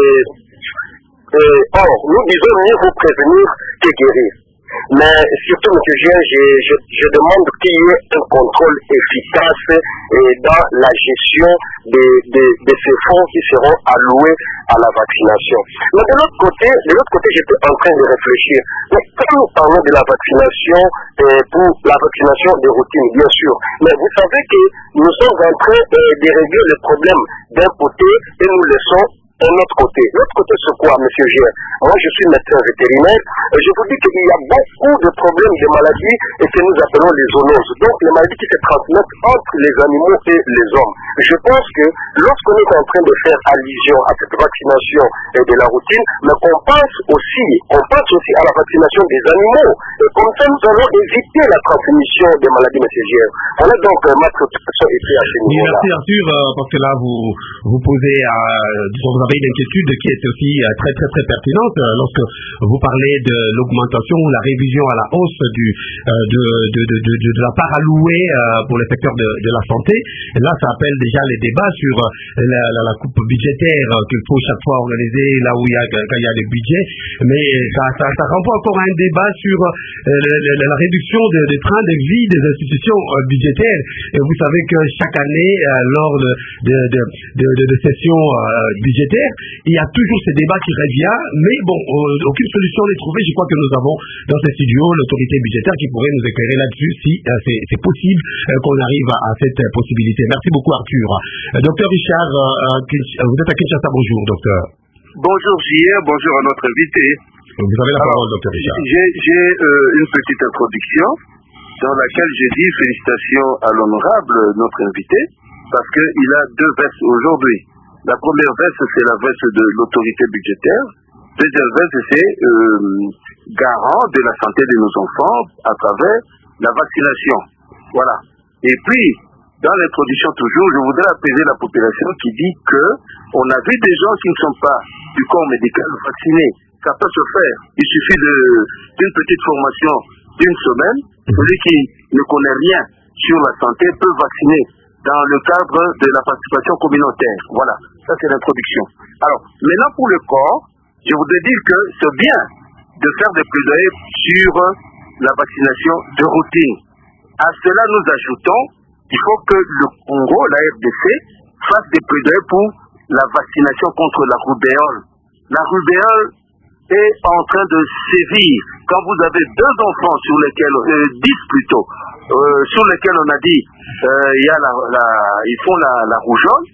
Euh, euh, or, nous disons mieux vous prévenir que guérir. Mais surtout, M. Gien, je, je, je demande qu'il y ait un contrôle efficace et dans la gestion de, de, de ces fonds qui seront alloués à la vaccination. Mais de l'autre côté, de l'autre côté, j'étais en train de réfléchir. Mais quand nous parlons de la vaccination, euh, pour la vaccination de routine, bien sûr, mais vous savez que nous sommes en train euh, de régler le problème d'un côté et nous laissons de l'autre côté. L'autre côté, c'est quoi, M. G? Moi, je suis médecin vétérinaire et je vous dis qu'il y a beaucoup de problèmes de maladies et que nous appelons les zoonoses. Donc, les maladies qui se transmettent entre les animaux et les hommes. Je pense que lorsqu'on est en train de faire allusion à cette vaccination et de la routine, mais qu'on pense aussi, on pense aussi à la vaccination des animaux. Et comme ça, nous allons éviter la transmission des maladies, M. G. Voilà donc euh, ma préoccupation ici à ce niveau-là. Merci Arthur, euh, parce que là, vous, vous posez, euh, disons, vous avez une inquiétude qui est aussi euh, très très très pertinente euh, lorsque vous parlez de l'augmentation ou la révision à la hausse du, euh, de, de, de, de, de, de la part allouée euh, pour le secteur de, de la santé. Et là, ça appelle déjà les débats sur euh, la, la, la coupe budgétaire euh, qu'il faut chaque fois organiser là où il y a, quand il y a des budgets. Mais ça, ça, ça renvoie encore à un débat sur euh, le, le, la réduction des de trains de vie des institutions euh, budgétaires. Et vous savez que chaque année, euh, lors de, de, de, de, de, de sessions euh, budgétaires, il y a toujours ces débats qui reviennent, mais bon, euh, aucune solution n'est trouvée. Je crois que nous avons dans ce studio l'autorité budgétaire qui pourrait nous éclairer là-dessus si euh, c'est possible euh, qu'on arrive à, à cette euh, possibilité. Merci beaucoup Arthur. Euh, docteur Richard, euh, euh, vous êtes à Kinshasa, bonjour docteur. Bonjour J R, bonjour à notre invité. Vous avez la parole, docteur Richard. J'ai euh, une petite introduction dans laquelle j'ai dit félicitations à l'honorable, notre invité, parce qu'il a deux vestes aujourd'hui. La première veste, c'est la veste de l'autorité budgétaire. Deuxième veste, c'est euh, garant de la santé de nos enfants à travers la vaccination. Voilà. Et puis, dans l'introduction toujours, je voudrais apaiser la population qui dit que on a vu des gens qui ne sont pas du corps médical vaccinés. Ça peut se faire. Il suffit d'une petite formation d'une semaine. Celui qui ne connaît rien sur la santé peut vacciner dans le cadre de la participation communautaire. Voilà, ça c'est l'introduction. Alors, maintenant pour le corps, je voudrais dire que c'est bien de faire des plaidoyers sur la vaccination de routine. À cela, nous ajoutons, il faut que le Congo, la R D C, fasse des plaidoyers pour la vaccination contre la rubéole. La rubéole est en train de sévir. Quand vous avez deux enfants sur lesquels, euh, dix plutôt, euh, sur lesquels on a dit, euh, y a la, la, ils font la, la rougeole,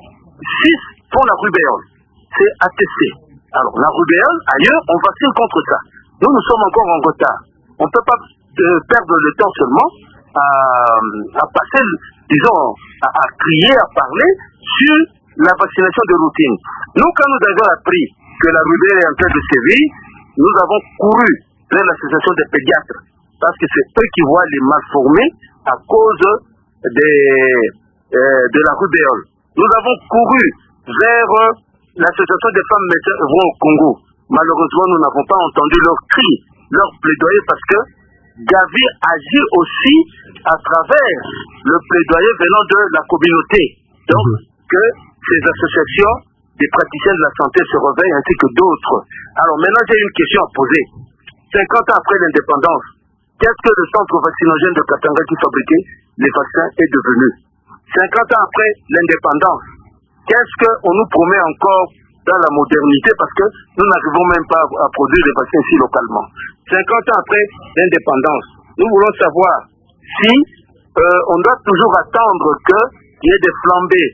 six font la rubéole. C'est attesté. Alors, la rubéole, ailleurs, on vaccine contre ça. Nous, nous sommes encore en retard. On ne peut pas euh, perdre le temps seulement à, à passer, disons, à, à crier, à parler sur la vaccination de routine. Nous, quand nous avons appris que la rubéole est en train de sévir, nous avons couru vers l'association des pédiatres, parce que c'est eux qui voient les malformés à cause des, euh, de la rubéole. Nous avons couru vers euh, l'association des femmes médecins au Congo. Malheureusement, nous n'avons pas entendu leur cri, leur plaidoyer, parce que Gavi agit aussi à travers le plaidoyer venant de la communauté. Donc, que ces associations des praticiens de la santé se réveillent ainsi que d'autres. Alors maintenant, j'ai une question à poser. cinquante ans après l'indépendance, qu'est-ce que le centre vaccinogène de Katanga qui fabriquait les vaccins est devenu? cinquante ans après l'indépendance, qu'est-ce qu'on nous promet encore dans la modernité, parce que nous n'arrivons même pas à produire les vaccins ici localement. cinquante ans après l'indépendance, nous voulons savoir si euh, on doit toujours attendre qu'il y ait des flambées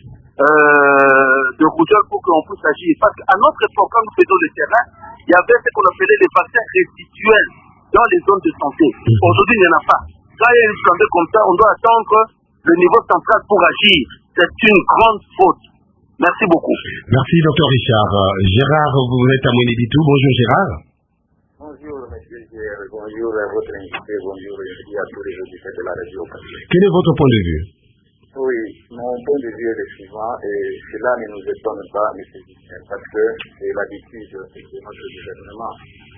euh, de rougeole pour qu'on puisse agir. Parce qu'à notre époque, quand nous faisons le terrain, il y avait ce qu'on appelait les vaccins résiduels dans les zones de santé. Aujourd'hui, il n'y en a pas. Quand il y a une flambée comme ça, on doit attendre le niveau central pour agir. C'est une grande faute. Merci beaucoup. Merci, docteur Richard. Euh, Gérard, vous êtes à Mounéditou. Bonjour, Gérard. Bonjour, monsieur Gérard. Bonjour à votre invité. Bonjour à tous les auditeurs de la radio. Quel est votre point de vue? Oui, mon point de vue est le suivant, et cela ne nous étonne pas, monsieur Gérard, parce que c'est l'habitude de notre gouvernement.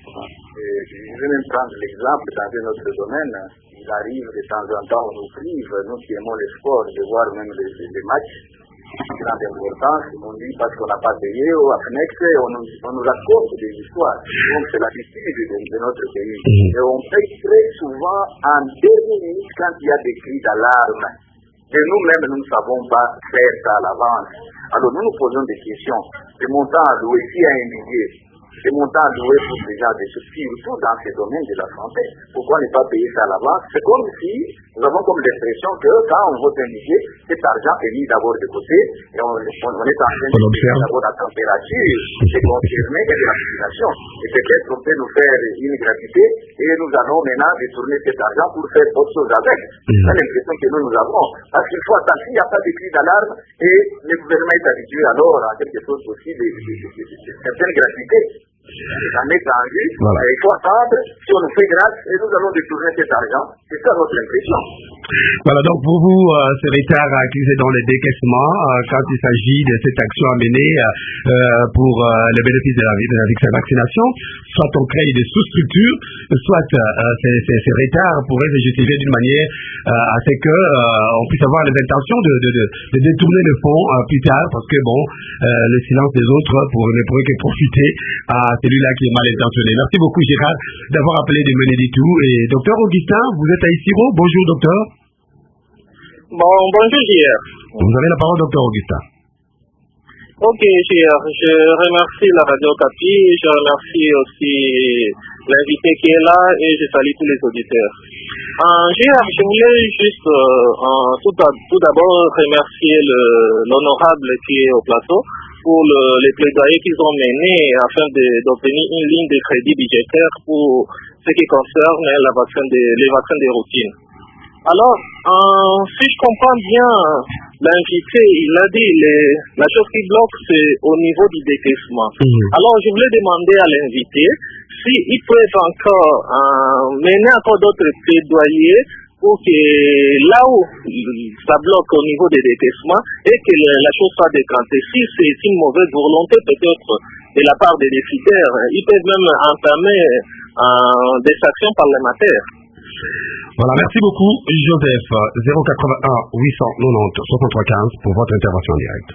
Et je vais même prendre l'exemple dans un autre domaine. Il arrive de temps en temps, on nous prive, nous qui aimons le sport, de voir même les, les matchs. Grande importance, on dit parce qu'on n'a pas payé au Afnex, on nous, on nous raconte des histoires. Donc c'est l'habitude de, de notre pays. Et on paye très souvent en dernière minute quand il y a des cris d'alarme. Et nous-mêmes, nous ne savons pas faire ça à l'avance. Alors nous nous posons des questions. Le montant alloué, s'il y a un billet, le montant alloué pour ces gens de surtout dans ces domaines de la santé, pourquoi ne pas payer ça à l'avance? C'est comme si nous avons comme l'impression que quand on vote un budget, cet argent est mis d'abord de côté et on, on, on est en train de faire d'abord la température, c'est confirmé qu'il y a de la vaccination. Et peut-être on peut nous faire une gratuité et nous allons maintenant détourner cet argent pour faire autre chose avec. C'est l'impression que nous, nous avons. Parce qu'il faut attendre, s'il n'y a pas de cri d'alarme et le gouvernement est habitué alors à quelque chose aussi de, de, de, de, de, de certaines gratuités. Ça met en vue, voilà. Il faut attendre, si on nous fait grâce, et nous allons détourner cet argent. C'est ça notre impression. Voilà, donc pour vous, euh, ce retard accusé dans les décaissements, euh, quand il s'agit de cette action à mener euh, pour euh, le bénéfice de la, de la vaccination, soit on crée des sous-structures, soit euh, ces, ces, ces retards pourraient se justifier d'une manière euh, à ce que euh, on puisse avoir les intentions de, de, de, de détourner le fonds euh, plus tard, parce que bon, euh, le silence des autres pour, ne pourrait que profiter à celui-là qui est mal intentionné. Merci beaucoup Gérard d'avoir appelé de Mounéditou. Et docteur Augustin, vous êtes à Isiro. Bonjour docteur. Bon, bonjour Gérard. Vous avez la parole docteur Augustin. Ok Gérard, je remercie la Radio Capi, je remercie aussi l'invité qui est là et je salue tous les auditeurs. Euh, Gérard, je voulais juste euh, tout, tout d'abord remercier l'honorable qui est au plateau pour le, les plaidoyers qu'ils ont menés afin d'obtenir une ligne de crédit budgétaire pour ce qui concerne la vaccin de, les vaccins de routine. Alors, euh, si je comprends bien l'invité, il a dit les, la chose qui bloque, c'est au niveau du décaissement. Mmh. Alors, je voulais demander à l'invité s'ils peuvent encore euh, mener encore d'autres plaidoyers pour que là où ça bloque au niveau des décaissements et que la chose soit décantée. Si c'est une mauvaise volonté peut-être de la part des décideurs, ils peuvent même entamer euh, des actions parlementaires. Voilà, merci beaucoup Joseph. zéro quatre-vingt-un huit cent quatre-vingt-dix soixante-trois quinze pour votre intervention en direct.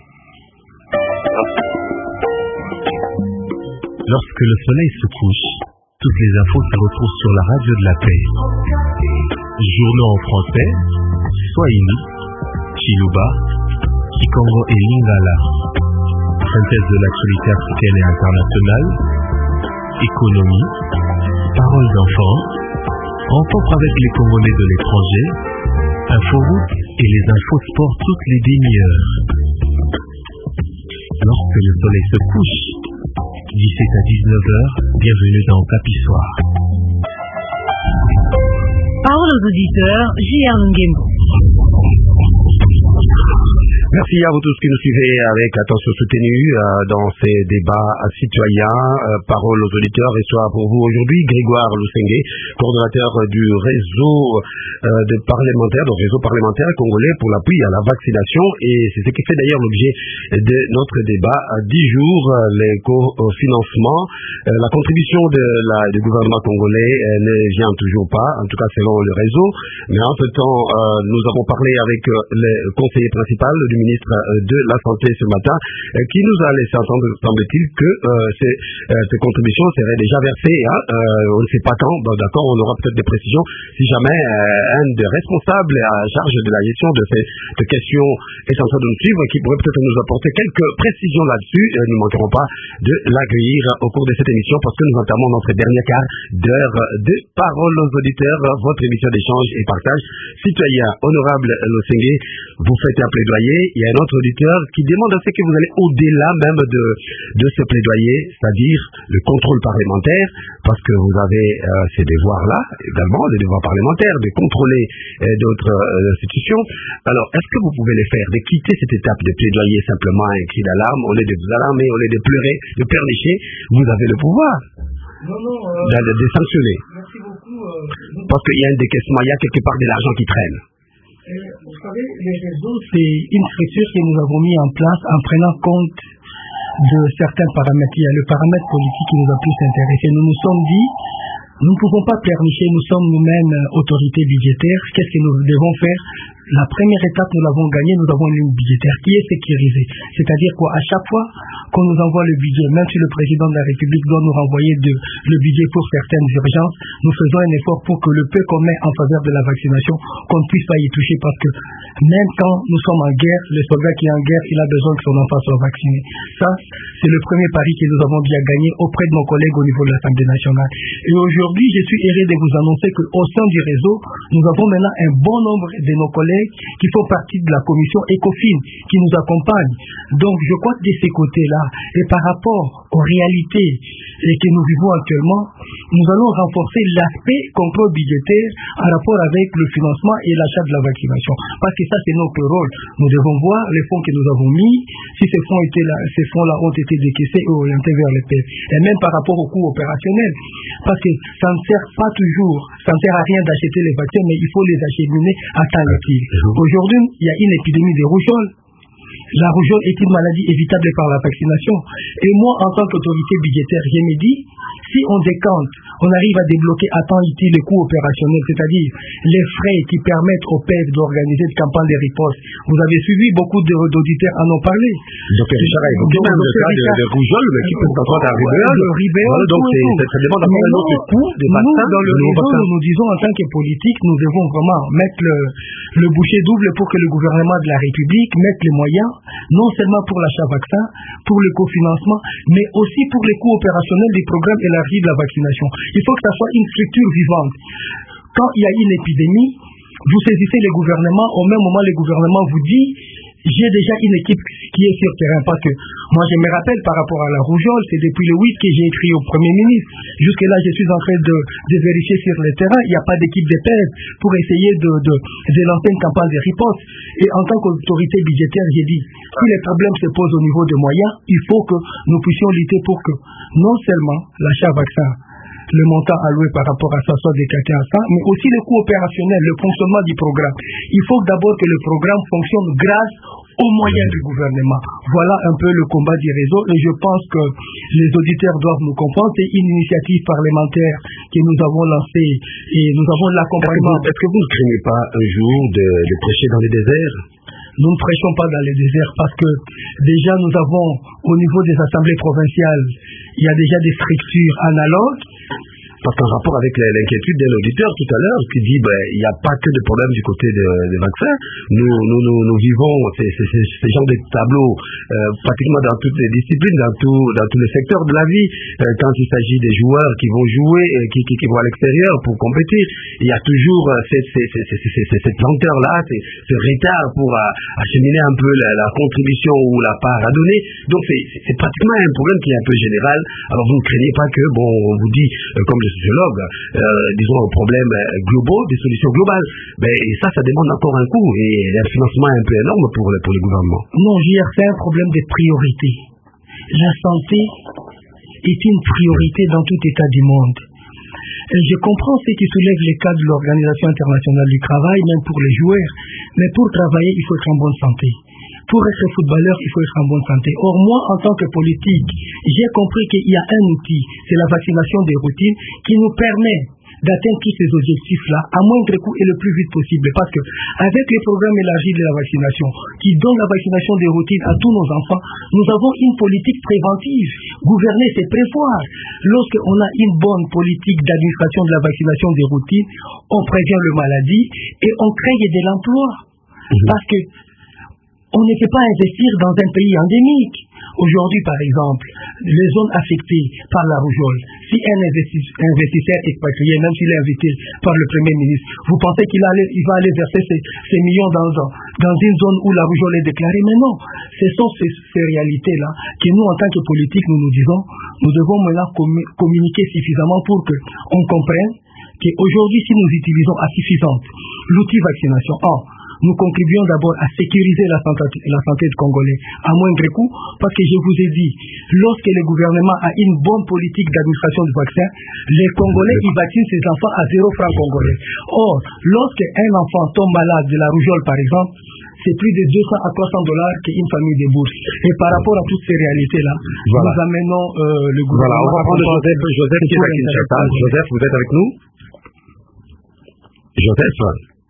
Lorsque le soleil se couche, toutes les infos se retrouvent sur la radio de la paix. Journaux en français, Swahili, Chiluba, Kikongo et Lingala. Synthèse de l'actualité africaine et internationale, économie, paroles d'enfants, rencontre avec les Congolais de l'étranger, inforoute et les infos sport toutes les demi-heures. Lorsque le soleil se couche, dix-sept à dix-neuf heures, bienvenue dans Capi Soir. Parole aux auditeurs, J R Ngembo. Merci à vous tous qui nous suivez avec attention soutenue euh, dans ces débats citoyens. Euh, parole aux auditeurs et soit pour vous aujourd'hui Grégoire Lusenge, coordonnateur du réseau euh, de parlementaires, du réseau parlementaire congolais pour l'appui à la vaccination. Et c'est ce qui fait d'ailleurs l'objet de notre débat à dix jours, les cofinancements. Euh, la contribution de la, du gouvernement congolais euh, ne vient toujours pas, en tout cas selon le réseau. Mais en ce temps, euh, nous avons parlé avec euh, le conseiller principal du ministre ministre de la Santé ce matin, qui nous a laissé entendre, semble-t-il, que ces, ces contributions seraient déjà versées. Hein. On ne sait pas quand. Bon, d'accord, on aura peut-être des précisions si jamais un des responsables à charge de la gestion de cette question est en train de nous suivre, qui pourrait peut-être nous apporter quelques précisions là-dessus. Nous ne manquerons pas de l'accueillir au cours de cette émission, parce que nous entamons notre dernier quart d'heure de parole aux auditeurs, votre émission d'échange et partage citoyen. Honorable Losengue, vous faites un plaidoyer. Il y a un autre auditeur qui demande à ce que vous allez au-delà même de, de ce plaidoyer, c'est-à-dire le contrôle parlementaire, parce que vous avez euh, ces devoirs-là, également, des devoirs parlementaires, de contrôler euh, d'autres euh, institutions. Alors, est-ce que vous pouvez les faire, de quitter cette étape de plaidoyer simplement un cri d'alarme, au lieu de vous alarmer, au lieu de pleurer, de pleurnicher, vous avez le pouvoir non, non, euh, de, de, de sanctionner. Merci beaucoup. Euh, parce qu'il y a un décaissement, il y a quelque part de l'argent qui traîne. Euh, vous savez, les réseaux, c'est une structure que nous avons mis en place en prenant compte de certains paramètres. Il y a le paramètre politique qui nous a plus intéressés. Nous nous sommes dit, nous ne pouvons pas pleurnicher, nous sommes nous-mêmes autorités budgétaires. Qu'est-ce que nous devons faire? La première étape, nous l'avons gagnée, nous avons une ligne budgétaire qui est sécurisée. C'est-à-dire quoi? À chaque fois qu'on nous envoie le budget, même si le président de la République doit nous renvoyer de, le budget pour certaines urgences, nous faisons un effort pour que le peu qu'on met en faveur de la vaccination, qu'on ne puisse pas y toucher, parce que même quand nous sommes en guerre, le soldat qui est en guerre, il a besoin que son enfant soit vacciné. Ça, c'est le premier pari que nous avons bien gagné auprès de nos collègues au niveau de l'Assemblée nationale. Et aujourd'hui, je suis heureux de vous annoncer qu'au sein du réseau, nous avons maintenant un bon nombre de nos collègues qui font partie de la commission ECOFIN, qui nous accompagne. Donc, je crois que de ces côtés-là, et par rapport aux réalités que nous vivons actuellement, nous allons renforcer l'aspect contrôle budgétaire en rapport avec le financement et l'achat de la vaccination. Parce que ça, c'est notre rôle. Nous devons voir les fonds que nous avons mis, si ces fonds étaient là, ces fonds-là ont été décaissés et orientés vers les P F. Et même par rapport aux coûts opérationnels. Parce que ça ne sert pas toujours, ça ne sert à rien d'acheter les vaccins, mais il faut les acheminer à temps utile. Aujourd'hui, il y a une épidémie de rougeole. La rougeole est une maladie évitable par la vaccination. Et moi, en tant qu'autorité budgétaire, je me dis, si on décante, on arrive à débloquer à temps utile les coûts opérationnels, c'est-à-dire les frais qui permettent au P F d'organiser une campagne de riposte. Vous avez suivi, beaucoup d'auditeurs en ont parlé. Donc, Richard a évoqué même le cas de, de rougeole, mais qui peut s'entendre à ribéole. Donc, ça demande encore un autre coût des vaccins. Dans le réseau, nous nous disons, en tant que politique, nous devons vraiment mettre le, le boucher double pour que le gouvernement de la République mette les moyens, non seulement pour l'achat vaccin, pour le cofinancement, mais aussi pour les coûts opérationnels des programmes élargis de la vaccination. Il faut que ça soit une structure vivante. Quand il y a une épidémie, vous saisissez les gouvernements, au même moment, les gouvernements vous disent j'ai déjà une équipe qui est sur terrain, parce que moi je me rappelle par rapport à la rougeole, c'est depuis le huit que j'ai écrit au Premier ministre. Jusque là, je suis en train de, de vérifier sur le terrain, il n'y a pas d'équipe de P F pour essayer de, de, de lancer une campagne de riposte. Et en tant qu'autorité budgétaire, j'ai dit, si les problèmes se posent au niveau des moyens, il faut que nous puissions lutter pour que non seulement l'achat vaccin, le montant alloué par rapport à ça soit décalé à ça, mais aussi le coût opérationnel, le fonctionnement du programme. Il faut d'abord que le programme fonctionne grâce aux moyens du gouvernement. Voilà un peu le combat du réseau, et je pense que les auditeurs doivent nous comprendre. C'est une initiative parlementaire que nous avons lancée et nous avons l'accompagnement. Est-ce que vous ne craignez pas un jour de, de prêcher dans les déserts? Nous ne prêchons pas dans les déserts, parce que déjà nous avons, au niveau des assemblées provinciales, il y a déjà des structures analogues. Parce qu'en rapport avec l'inquiétude d'un auditeur tout à l'heure qui dit ben il n'y a pas que de problème du côté des vaccins, nous, nous, nous, nous vivons ces, ces, ces, ces genres de tableaux euh, pratiquement dans toutes les disciplines, dans, tout, dans tous les secteurs de la vie. Euh, quand il s'agit des joueurs qui vont jouer, euh, qui, qui, qui vont à l'extérieur pour compétir, il y a toujours euh, cette, cette, cette, cette, cette, cette lenteur-là, ce retard pour euh, acheminer un peu la, la contribution ou la part à donner. Donc c'est pratiquement un problème qui est un peu général. Alors vous ne craignez pas que, bon, on vous dit, euh, comme sociologues, euh, disons, aux problèmes globaux, des solutions globales. Mais ça, ça demande encore un coût, et un financement un peu énorme pour le, pour le gouvernement. Non, J R, c'est un problème de priorité. La santé est une priorité dans tout état du monde. Et je comprends ce qui soulève les cas de l'Organisation internationale du travail, même pour les joueurs, mais pour travailler, il faut être en bonne santé. Pour être footballeur, il faut être en bonne santé. Or, moi, en tant que politique, j'ai compris qu'il y a un outil, c'est la vaccination des routines, qui nous permet d'atteindre tous ces objectifs-là à moindre coût et le plus vite possible. Parce que avec les programmes élargis de la vaccination, qui donnent la vaccination des routines à tous nos enfants, nous avons une politique préventive. Gouverner, c'est prévoir. Lorsqu'on a une bonne politique d'administration de la vaccination des routines, on prévient le maladie et on crée de l'emploi. Mmh. Parce que on ne peut pas investir dans un pays endémique. Aujourd'hui, par exemple, les zones affectées par la rougeole, si un investisseur expatrié, même s'il est invité par le Premier ministre, vous pensez qu'il allait, il va aller verser ces, ces millions dans, dans une zone où la rougeole est déclarée? Mais non, ce sont ces, ces réalités-là que nous, en tant que politiques, nous nous disons, nous devons maintenant communiquer suffisamment pour qu'on comprenne qu'aujourd'hui, si nous utilisons à suffisante l'outil vaccination, oh, nous contribuons d'abord à sécuriser la santé, la santé des Congolais à moindre coût, parce que je vous ai dit, lorsque le gouvernement a une bonne politique d'administration du vaccin, les Congolais, ils vaccinent ses enfants à zéro franc congolais. Or, lorsque un enfant tombe malade de la rougeole, par exemple, c'est plus de deux cents à trois cents dollars qu'une famille débourse. Et par rapport à toutes ces réalités-là, voilà. Nous amenons euh, le gouvernement... Voilà, on va prendre Joseph, Joseph qui est à Kinshasa. Joseph, vous êtes avec nous? Joseph?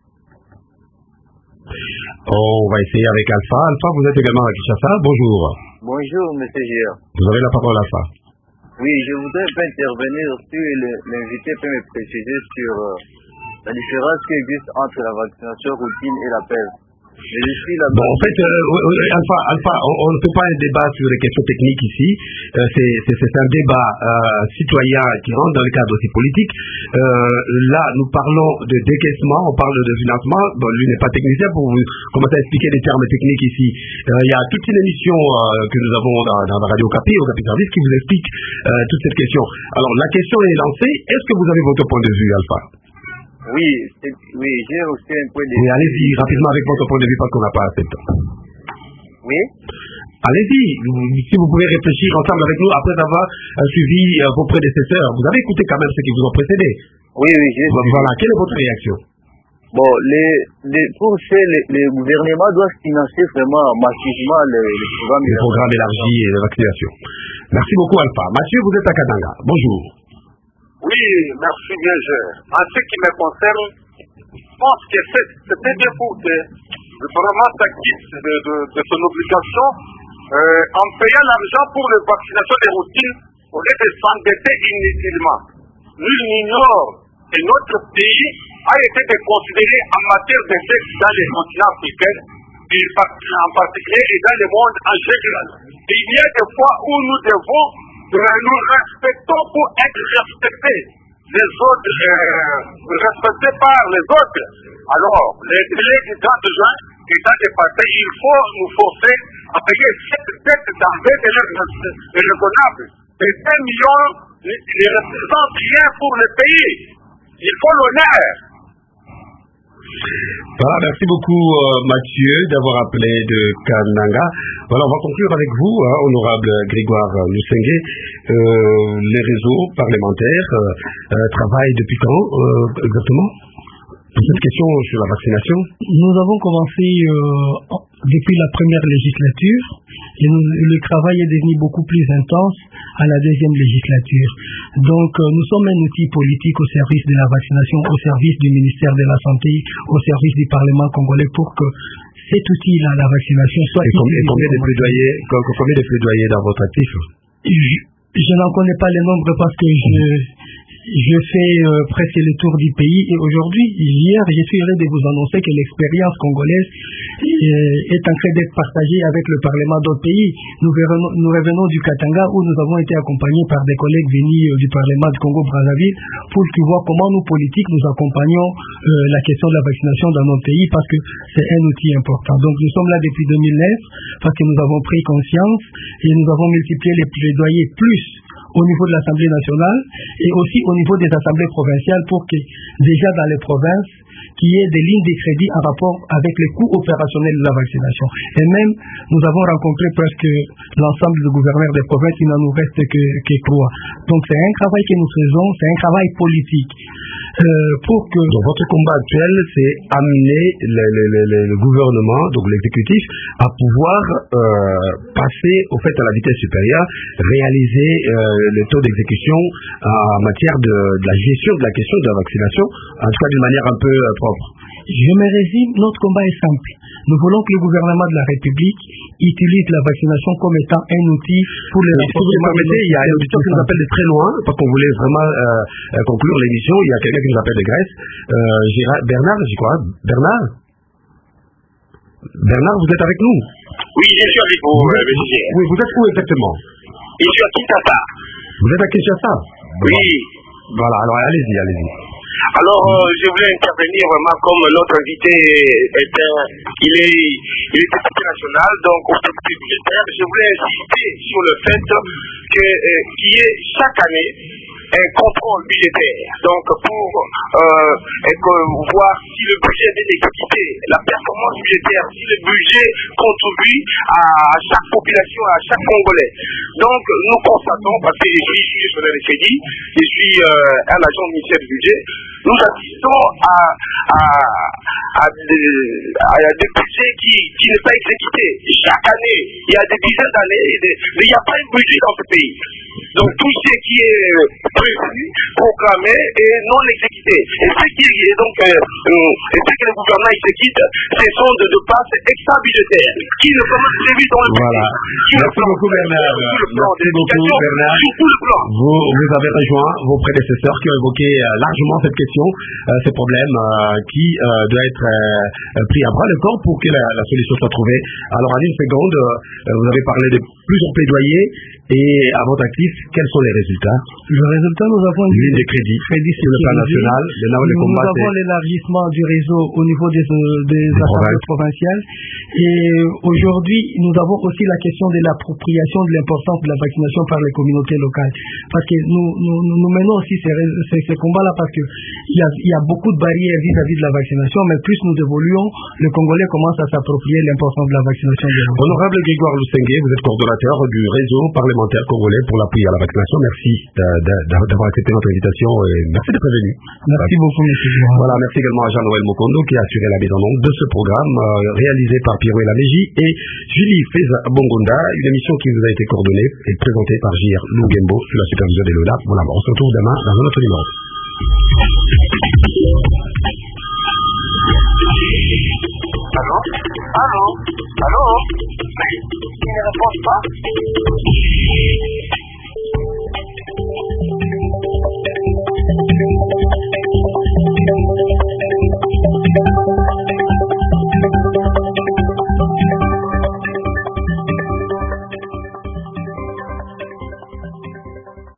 On va essayer avec Alpha. Alpha, vous êtes également à Kinshasa. Bonjour. Bonjour, monsieur Gérard. Vous avez la parole, Alpha. Oui, je voudrais un peu intervenir sur l'invité peut me préciser sur euh, la différence qui existe entre la vaccination routine et la P E V. Bon, en fait, euh, Alpha, Alpha on, on ne fait pas un débat sur les questions techniques ici. Euh, c'est, c'est, c'est un débat euh, citoyen qui rentre dans le cadre aussi politique. Euh, là, nous parlons de décaissement, on parle de financement. Bon, lui n'est pas technicien pour vous commencer à expliquer des termes techniques ici. Euh, il y a toute une émission euh, que nous avons dans, dans la radio Capi, au Capi Service, qui vous explique euh, toute cette question. Alors, la question est lancée. Est-ce que vous avez votre point de vue, Alpha? Oui, oui, j'ai aussi un point de vue. Mais allez-y rapidement avec votre point de vue parce qu'on n'a pas assez de temps. Oui. Allez-y, si vous pouvez réfléchir ensemble avec nous après avoir euh, suivi euh, vos prédécesseurs. Vous avez écouté quand même ceux qui vous ont précédé. Oui, oui, j'ai Voilà, quelle est votre réaction? Bon, les, les, pour ces, les, les gouvernements doivent financer vraiment massivement les, les programmes, les programmes élargis et les vaccinations. Merci beaucoup, Alpha. Mathieu, vous êtes à Katanga. Bonjour. Oui, merci bien, cher. En ce qui me concerne, je pense que c'était bien pour que le gouvernement s'acquitte de, de, de son obligation euh, en payant l'argent pour les vaccinations des routines au lieu de s'endetter inutilement. Nul n'ignore que notre pays a été considéré en matière d'effets dans les continents africains, en particulier et dans le monde en général. Il y a des fois où nous devons nous respectons pour être respectés, les autres, euh, respectés par les autres. Alors, les délais du temps de juin étant dépassés, il faut nous forcer à payer cette dette d'enlever de raisonnable. Et un million ne représente rien pour le pays. Il faut l'honneur. Voilà, merci beaucoup euh, Mathieu d'avoir appelé de Kananga. Voilà, on va conclure avec vous, hein, honorable Grégoire Lusengue. Euh, les réseaux parlementaires euh, euh, travaillent depuis quand euh, exactement sur cette question sur la vaccination? Nous avons commencé euh, depuis la première législature et nous, le travail est devenu beaucoup plus intense à la deuxième législature. Donc euh, nous sommes un outil politique au service de la vaccination, au service du ministère de la Santé, au service du Parlement congolais pour que cet outil-là, la vaccination, soit... Et combien, combien de plaidoyers, combien de plaidoyers dans votre actif? Je, je n'en connais pas les nombres parce que je... Je fais euh, presque le tour du pays et aujourd'hui, hier, je suis heureux de vous annoncer que l'expérience congolaise euh, est en train d'être partagée avec le Parlement d'autres pays. Nous, verrons, nous revenons du Katanga où nous avons été accompagnés par des collègues venus euh, du Parlement du Congo-Brazzaville pour qu'ils voient comment nous, politiques, nous accompagnons euh, la question de la vaccination dans notre pays parce que c'est un outil important. Donc nous sommes là depuis deux mille neuf parce que nous avons pris conscience et nous avons multiplié les plaidoyers plus au niveau de l'Assemblée nationale et aussi au niveau des assemblées provinciales pour que déjà dans les provinces, qu'il y ait des lignes de crédit en rapport avec les coûts opérationnels de la vaccination. Et même, nous avons rencontré presque l'ensemble des gouverneurs des provinces, il n'en nous reste que, que trois. Donc c'est un travail que nous faisons, c'est un travail politique. Euh, pour que... Donc votre combat actuel, c'est amener le, le, le, le gouvernement, donc l'exécutif, à pouvoir euh, passer au fait à la vitesse supérieure, réaliser euh, le taux d'exécution en matière de, de la gestion de la question de la vaccination, en tout cas d'une manière un peu euh, propre. Je me résume, notre combat est simple. Nous voulons que le gouvernement de la République utilise la vaccination comme étant un outil pour les... Si vous me permettez, il y a un auditeur qui nous appelle de très loin, parce qu'on voulait vraiment euh, conclure l'émission. Il y a quelqu'un qui nous appelle de Grèce. Euh, Gérard, Bernard, j'y crois. Bernard Bernard, vous êtes avec nous? Oui, je suis avec vous, vous euh, êtes, monsieur. Oui, vous êtes où exactement? Je suis à Kinshasa. Vous êtes à Kinshasa? Oui. Voilà, alors allez-y, allez-y. Alors, euh, je voulais intervenir vraiment comme notre invité est un, il est, il est député national, donc au député budgétaire. Je voulais insister sur le fait que euh, qu'il y ait chaque année un contrôle budgétaire, donc pour euh, que, voir si le budget est d'exécuter, la performance budgétaire, si le budget contribue à chaque population, à chaque Congolais. Donc nous constatons, parce que je suis juge sur le crédit, je suis euh, un agent du ministère du budget, nous assistons à, à, à, des, à des budgets qui, qui ne sont pas exécutés. Chaque année, il y a des dizaines d'années, mais il n'y a pas de budget dans ce pays. Donc tout ce qui est prévu, programmé et non exécuté. Et ce qui est donc euh, euh, et ce que le gouvernement exécute, ce sont de, de passes extra-budgétaires qui ne sont pas prévues dans le Voilà. Merci beaucoup Bernard. Merci beaucoup Bernard. Vous, vous avez rejoint vos prédécesseurs qui ont évoqué euh, largement cette question, euh, ces problèmes euh, qui euh, doivent être euh, pris à bras le corps pour que la, la solution soit trouvée. Alors en une seconde, euh, vous avez parlé de plusieurs plaidoyers. Et à votre actif, quels sont les résultats? Le résultat, nous avons une ligne de crédit, crédit sur le plan national. Le nous, nous avons l'élargissement du réseau au niveau des, des assemblées provinciales. Et aujourd'hui, nous avons aussi la question de l'appropriation de l'importance de la vaccination par les communautés locales. Parce que nous, nous, nous menons aussi ces, ces, ces combats-là parce qu'il y a, y a beaucoup de barrières vis-à-vis de la vaccination, mais plus nous évoluons, le Congolais commence à s'approprier l'importance de la vaccination. Honorable Grégoire Lusenge, vous êtes coordonnateur du réseau parlementaire congolais pour l'appui à la vaccination. Merci d'avoir accepté notre invitation et merci d'être venu. Merci beaucoup, monsieur. Voilà, merci également à Jean-Noël Mokondo qui a assuré la mise en œuvre de ce programme euh, réalisé par Pierre Laméji et Julie Feza Bongonda, une émission qui vous a été coordonnée et présentée par J R Lugembo sous la supervision de Lola. Voilà, on se retrouve demain dans un autre numéro. Allô? Allô? Allô? Mais il ne répond pas.